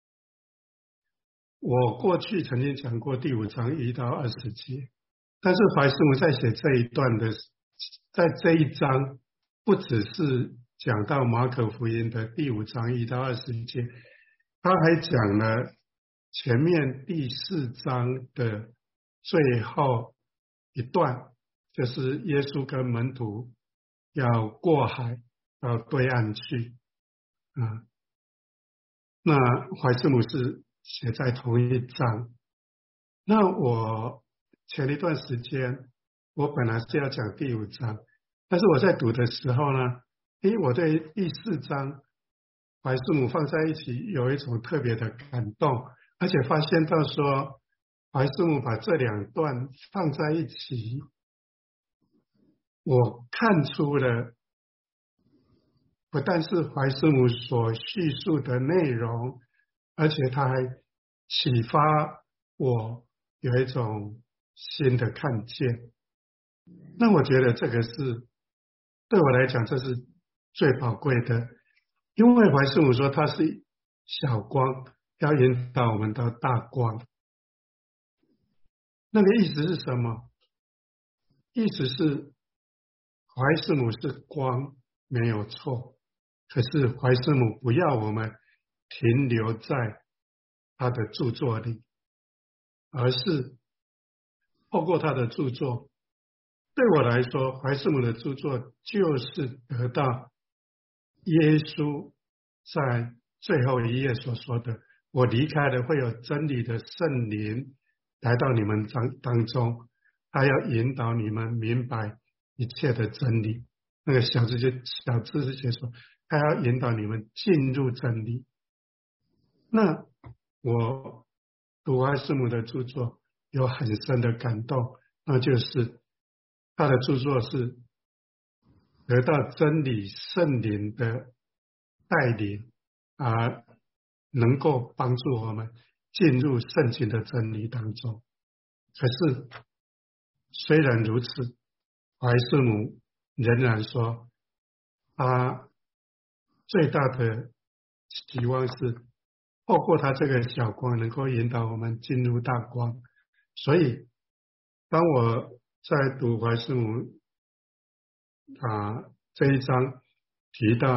Speaker 1: 我过去曾经讲过第五章一到二十节，但是怀斯姆在写这一段的，在这一章不只是讲到马可福音的第五章一到二十节。他还讲了前面第四章的最后一段，就是耶稣跟门徒要过海到对岸去啊。那怀斯姆是写在同一章。那我前一段时间我本来是要讲第五章，但是我在读的时候呢，诶，我对第四章怀斯姆放在一起有一种特别的感动，而且发现到说怀斯姆把这两段放在一起，我看出了不但是怀斯姆所叙述的内容，而且他还启发我有一种新的看见。那我觉得这个是对我来讲这是最宝贵的，因为怀斯姆说它是小光，要引导我们到大光。那个意思是什么？意思是怀斯姆是光没有错，可是怀斯姆不要我们停留在他的著作里，而是透过他的著作。对我来说，怀斯姆的著作就是得到耶稣在最后一页所说的，我离开了会有真理的圣灵来到你们当当中，他要引导你们明白一切的真理。那个小字就小字是写说，他要引导你们进入真理。那我读怀斯姆的著作有很深的感动，那就是他的著作是得到真理圣灵的带领，而能够帮助我们进入圣经的真理当中。可是虽然如此，怀斯姆仍然说他最大的希望是透过他这个小光能够引导我们进入大光。所以当我在读怀斯姆啊这一章提到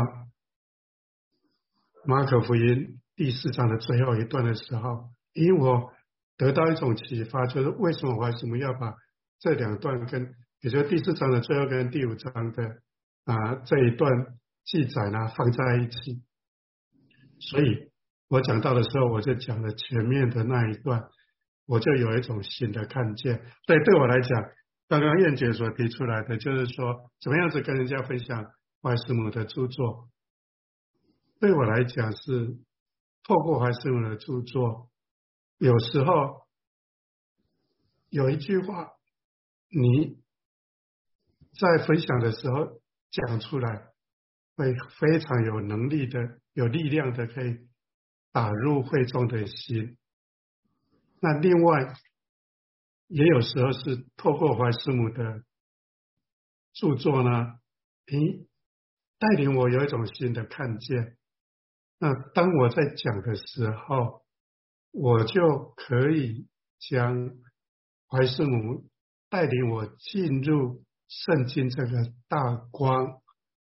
Speaker 1: 马可福音第四章的最后一段的时候，因为我得到一种启发，就是为什么怀斯姆要把这两段跟也就是第四章的最后跟第五章的啊这一段记载呢放在一起。所以我讲到的时候，我就讲了前面的那一段，我就有一种新的看见。所以对我来讲，刚刚燕姐所提出来的就是说，怎么样子跟人家分享怀斯姆的著作，对我来讲是透过怀斯姆的著作，有时候有一句话你在分享的时候讲出来，会非常有能力的有力量的可以打入会众的心。那另外也有时候是透过怀斯姆的著作呢，诶，带领我有一种新的看见。那当我在讲的时候， 我就可以将怀师母带领我进入圣经这个大光，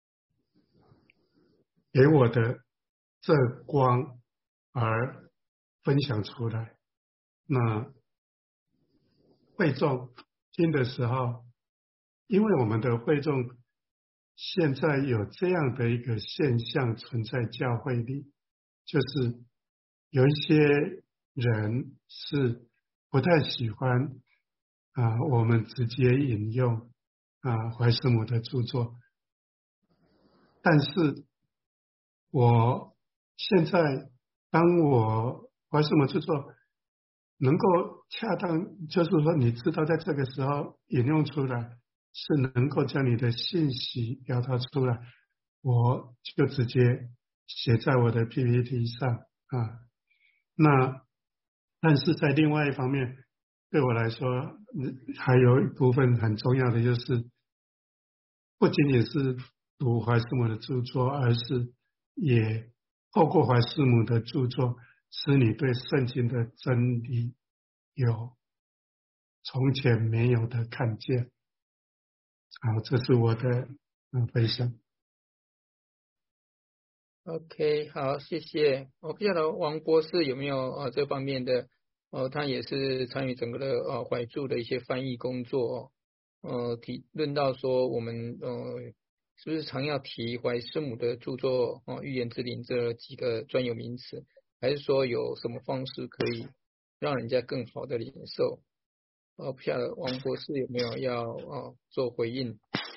Speaker 1: 给我的这光而分享出来。那会众听的时候，因为我们的会众现在有这样的一个现象存在教会里，就是有一些人是不太喜欢啊，我们直接引用啊怀师母的著作，但是我现在当我怀师母著作能够恰当，就是说你知道在这个时候引用出来是能够将你的信息表达出来，我就直接写在我的 P P T 上啊。那但是在另外一方面，对我来说还有一部分很重要的，就是不仅仅是读怀师母的著作，而是也透过怀师母的著作，使你对圣经的真理有从前没有的看见。好，这是我的嗯分享。
Speaker 2: OK， 好，谢谢。我不晓得王博士有没有呃这方面的，呃，他也是参与整个的呃怀著的一些翻译工作，呃，提论到说我们呃是不是常要提怀师母的著作哦，预言之灵这几个专有名词，还是说有什么方式可以让人家更好的领受？呃，不晓得王博士有没有要呃做回应？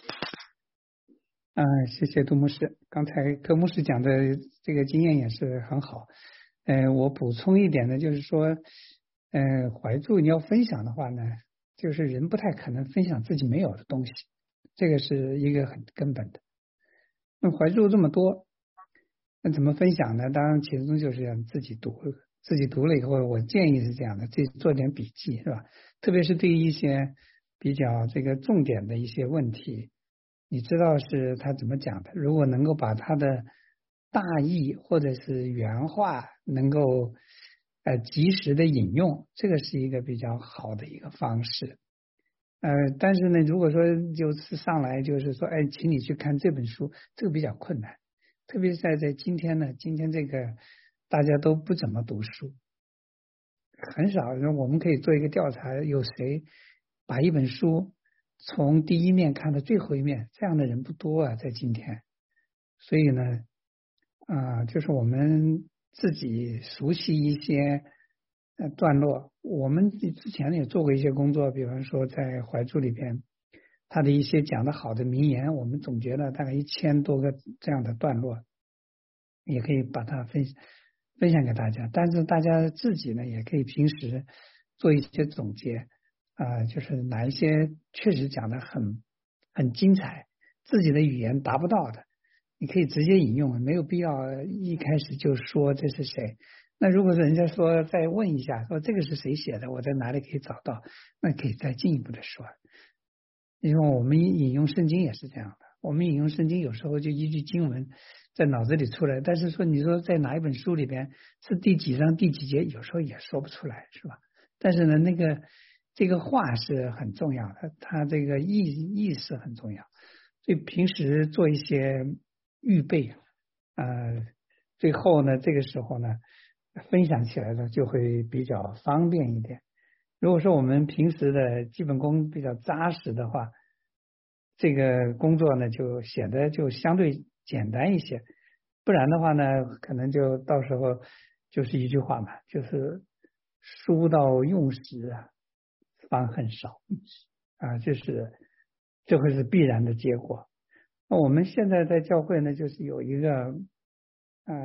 Speaker 5: 嗯、呃，谢谢杜牧师。刚才柯牧师讲的这个经验也是很好。呃，我补充一点呢，就是说，呃，怀著你要分享的话呢，就是人不太可能分享自己没有的东西，这个是一个很根本的。那怀著这么多，那怎么分享呢？当然，其中就是要自己读，自己读了以后，我建议是这样的，自己做点笔记，是吧？特别是对于一些比较这个重点的一些问题。你知道是他怎么讲的，如果能够把他的大意或者是原话能够呃及时的引用，这个是一个比较好的一个方式。呃，但是呢，如果说就是上来就是说，哎，请你去看这本书，这个比较困难，特别是在在今天呢，今天这个大家都不怎么读书，很少。我们可以做一个调查，有谁把一本书从第一面看到最后一面，这样的人不多啊，在今天。所以呢，啊、呃，就是我们自己熟悉一些呃段落，我们之前也做过一些工作，比方说在怀著里边，他的一些讲的好的名言，我们总结了大概一千多个这样的段落，也可以把它分分享给大家。但是大家自己呢，也可以平时做一些总结。啊、呃，就是哪一些确实讲的很很精彩，自己的语言达不到的，你可以直接引用，没有必要一开始就说这是谁。那如果是人家说再问一下，说这个是谁写的，我在哪里可以找到，那可以再进一步的说。因为我们引用圣经也是这样的，我们引用圣经有时候就一句经文在脑子里出来，但是说你说在哪一本书里边是第几章第几节，有时候也说不出来，是吧？但是呢，那个这个话是很重要的，它这个意意识很重要，所以平时做一些预备，呃，最后呢，这个时候呢，分享起来呢就会比较方便一点。如果说我们平时的基本功比较扎实的话，这个工作呢就显得就相对简单一些，不然的话呢，可能就到时候就是一句话嘛，就是书到用时啊，方恨少啊，这是这会是必然的结果。那我们现在在教会呢，就是有一个呃，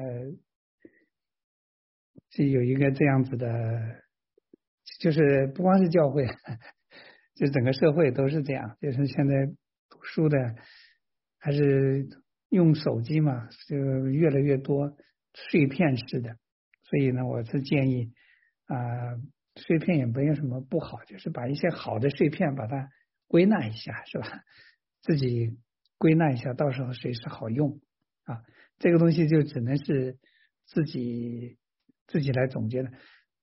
Speaker 5: 是有一个这样子的，就是不光是教会，就整个社会都是这样，就是现在读书的还是用手机嘛，就越来越多碎片式的，所以呢，我是建议啊。呃碎片也没有什么不好，就是把一些好的碎片把它归纳一下，是吧？自己归纳一下，到时候随时好用啊。这个东西就只能是自己自己来总结的。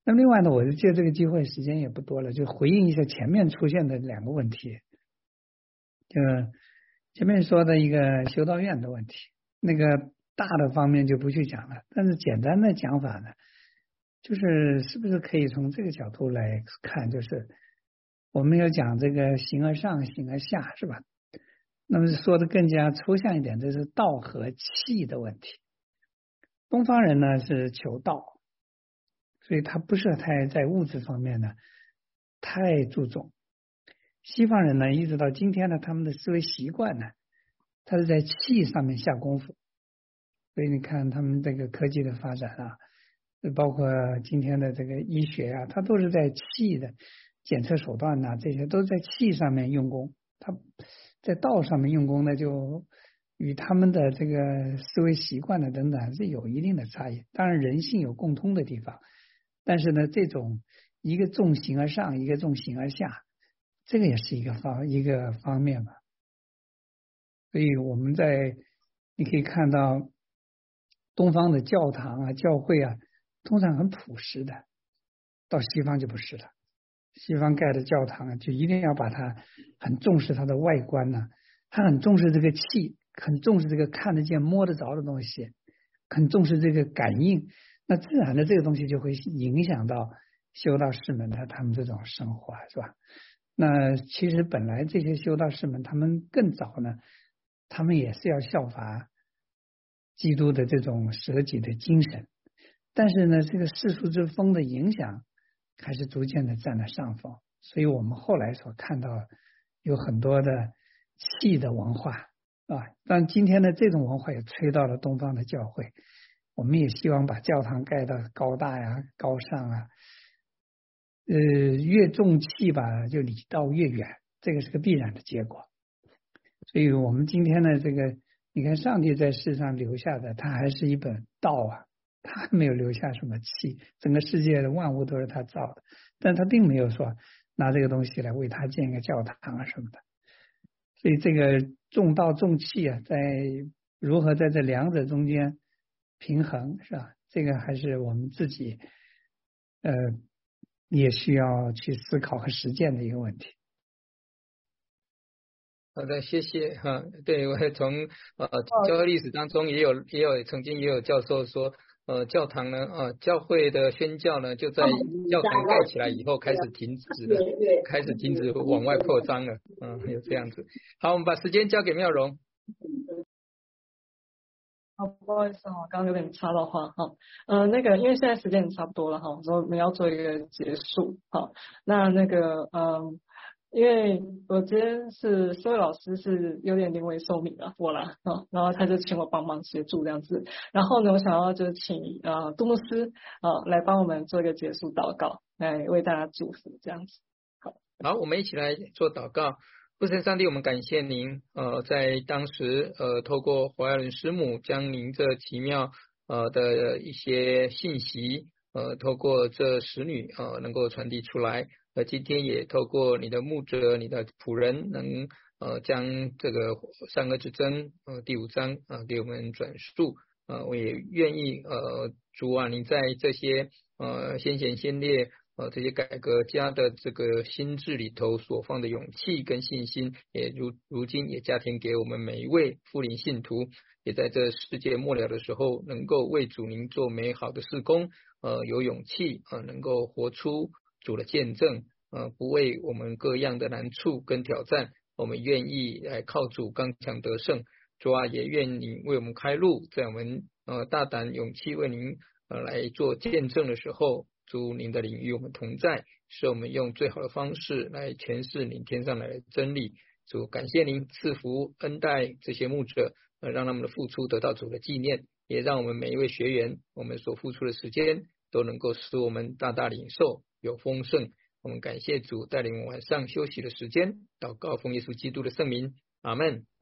Speaker 5: 那么另外呢，我就借这个机会，时间也不多了，就回应一下前面出现的两个问题。就前面说的一个修道院的问题，那个大的方面就不去讲了，但是简单的讲法呢，就是是不是可以从这个角度来看，就是我们要讲这个形而上形而下，是吧？那么说的更加抽象一点，这是道和气的问题。东方人呢是求道，所以他不是太在物质方面呢太注重。西方人呢一直到今天呢，他们的思维习惯呢，他是在气上面下功夫。所以你看他们这个科技的发展啊，包括今天的这个医学啊，它都是在气的检测手段呐、啊，这些都在气上面用功。它在道上面用功呢，就与他们的这个思维习惯的等等还是有一定的差异。当然人性有共通的地方，但是呢，这种一个重形而上，一个重形而下，这个也是一个方一个方面吧。所以我们在你可以看到东方的教堂啊、教会啊，通常很朴实的，到西方就不是了。西方盖的教堂啊，就一定要把它很重视它的外观呢、啊，他很重视这个气，很重视这个看得见摸得着的东西，很重视这个感应。那自然的这个东西就会影响到修道士们的他们这种生活，是吧？那其实本来这些修道士们他们更早呢，他们也是要效法基督的这种舍己的精神，但是呢，这个世俗之风的影响还是逐渐的占了上风，所以我们后来所看到有很多的气的文化啊，但今天的这种文化也吹到了东方的教会，我们也希望把教堂盖得高大呀、高尚啊，呃，越重气吧，就离道越远，这个是个必然的结果。所以我们今天的这个，你看上帝在世上留下的，他还是一本道啊，他没有留下什么气，整个世界的万物都是他造的，但他并没有说拿这个东西来为他建一个教堂啊什么的。所以这个重道重气啊，在如何在这两者中间平衡，是吧？这个还是我们自己呃也需要去思考和实践的一个问题。
Speaker 2: 好的，谢谢哈。对，我从呃教会历史当中也有也有曾经也有教授说，呃教堂呢呃教会的宣教呢就在教堂盖起来以后开始停止了，开始停止往外扩张了，嗯，有这样子。好，我们把时间交给妙容。
Speaker 3: 好，不好意思哈，刚刚有点插到话哈，呃，那个因为现在时间也差不多了哈，所以我们要做一个结束哈。那那个嗯。因为我今天是这位老师是有点临危受命啊，我啦啊，然后他就请我帮忙协助这样子，然后呢，我想要就请呃杜牧师啊来帮我们做一个结束祷告，来为大家祝福这样子。好，
Speaker 2: 好，我们一起来做祷告。父神上帝，我们感谢您，呃，在当时呃透过华亚伦师母将您这奇妙呃的一些信息呃透过这使女呃能够传递出来。呃，今天也透过你的牧者、你的仆人，能呃将这个善恶之争呃第五章呃给我们转述。呃，我也愿意呃主啊，你在这些呃先贤先烈呃这些改革家的这个心智里头所放的勇气跟信心，也如如今也加添给我们每一位复临信徒，也在这世界末了的时候，能够为主您做美好的事工，呃有勇气呃能够活出主的见证，呃，不为我们各样的难处跟挑战，我们愿意来靠主刚强得胜。主啊，也愿你为我们开路，在我们呃大胆勇气为您呃来做见证的时候，主您的灵与我们同在，使我们用最好的方式来诠释您天上来的真理。主，感谢您赐福恩待这些牧者，呃，让他们的付出得到主的纪念，也让我们每一位学员，我们所付出的时间都能够使我们大大领受有丰盛。我们感谢主带领我们晚上休息的时间，祷告奉耶稣基督的圣名，阿们。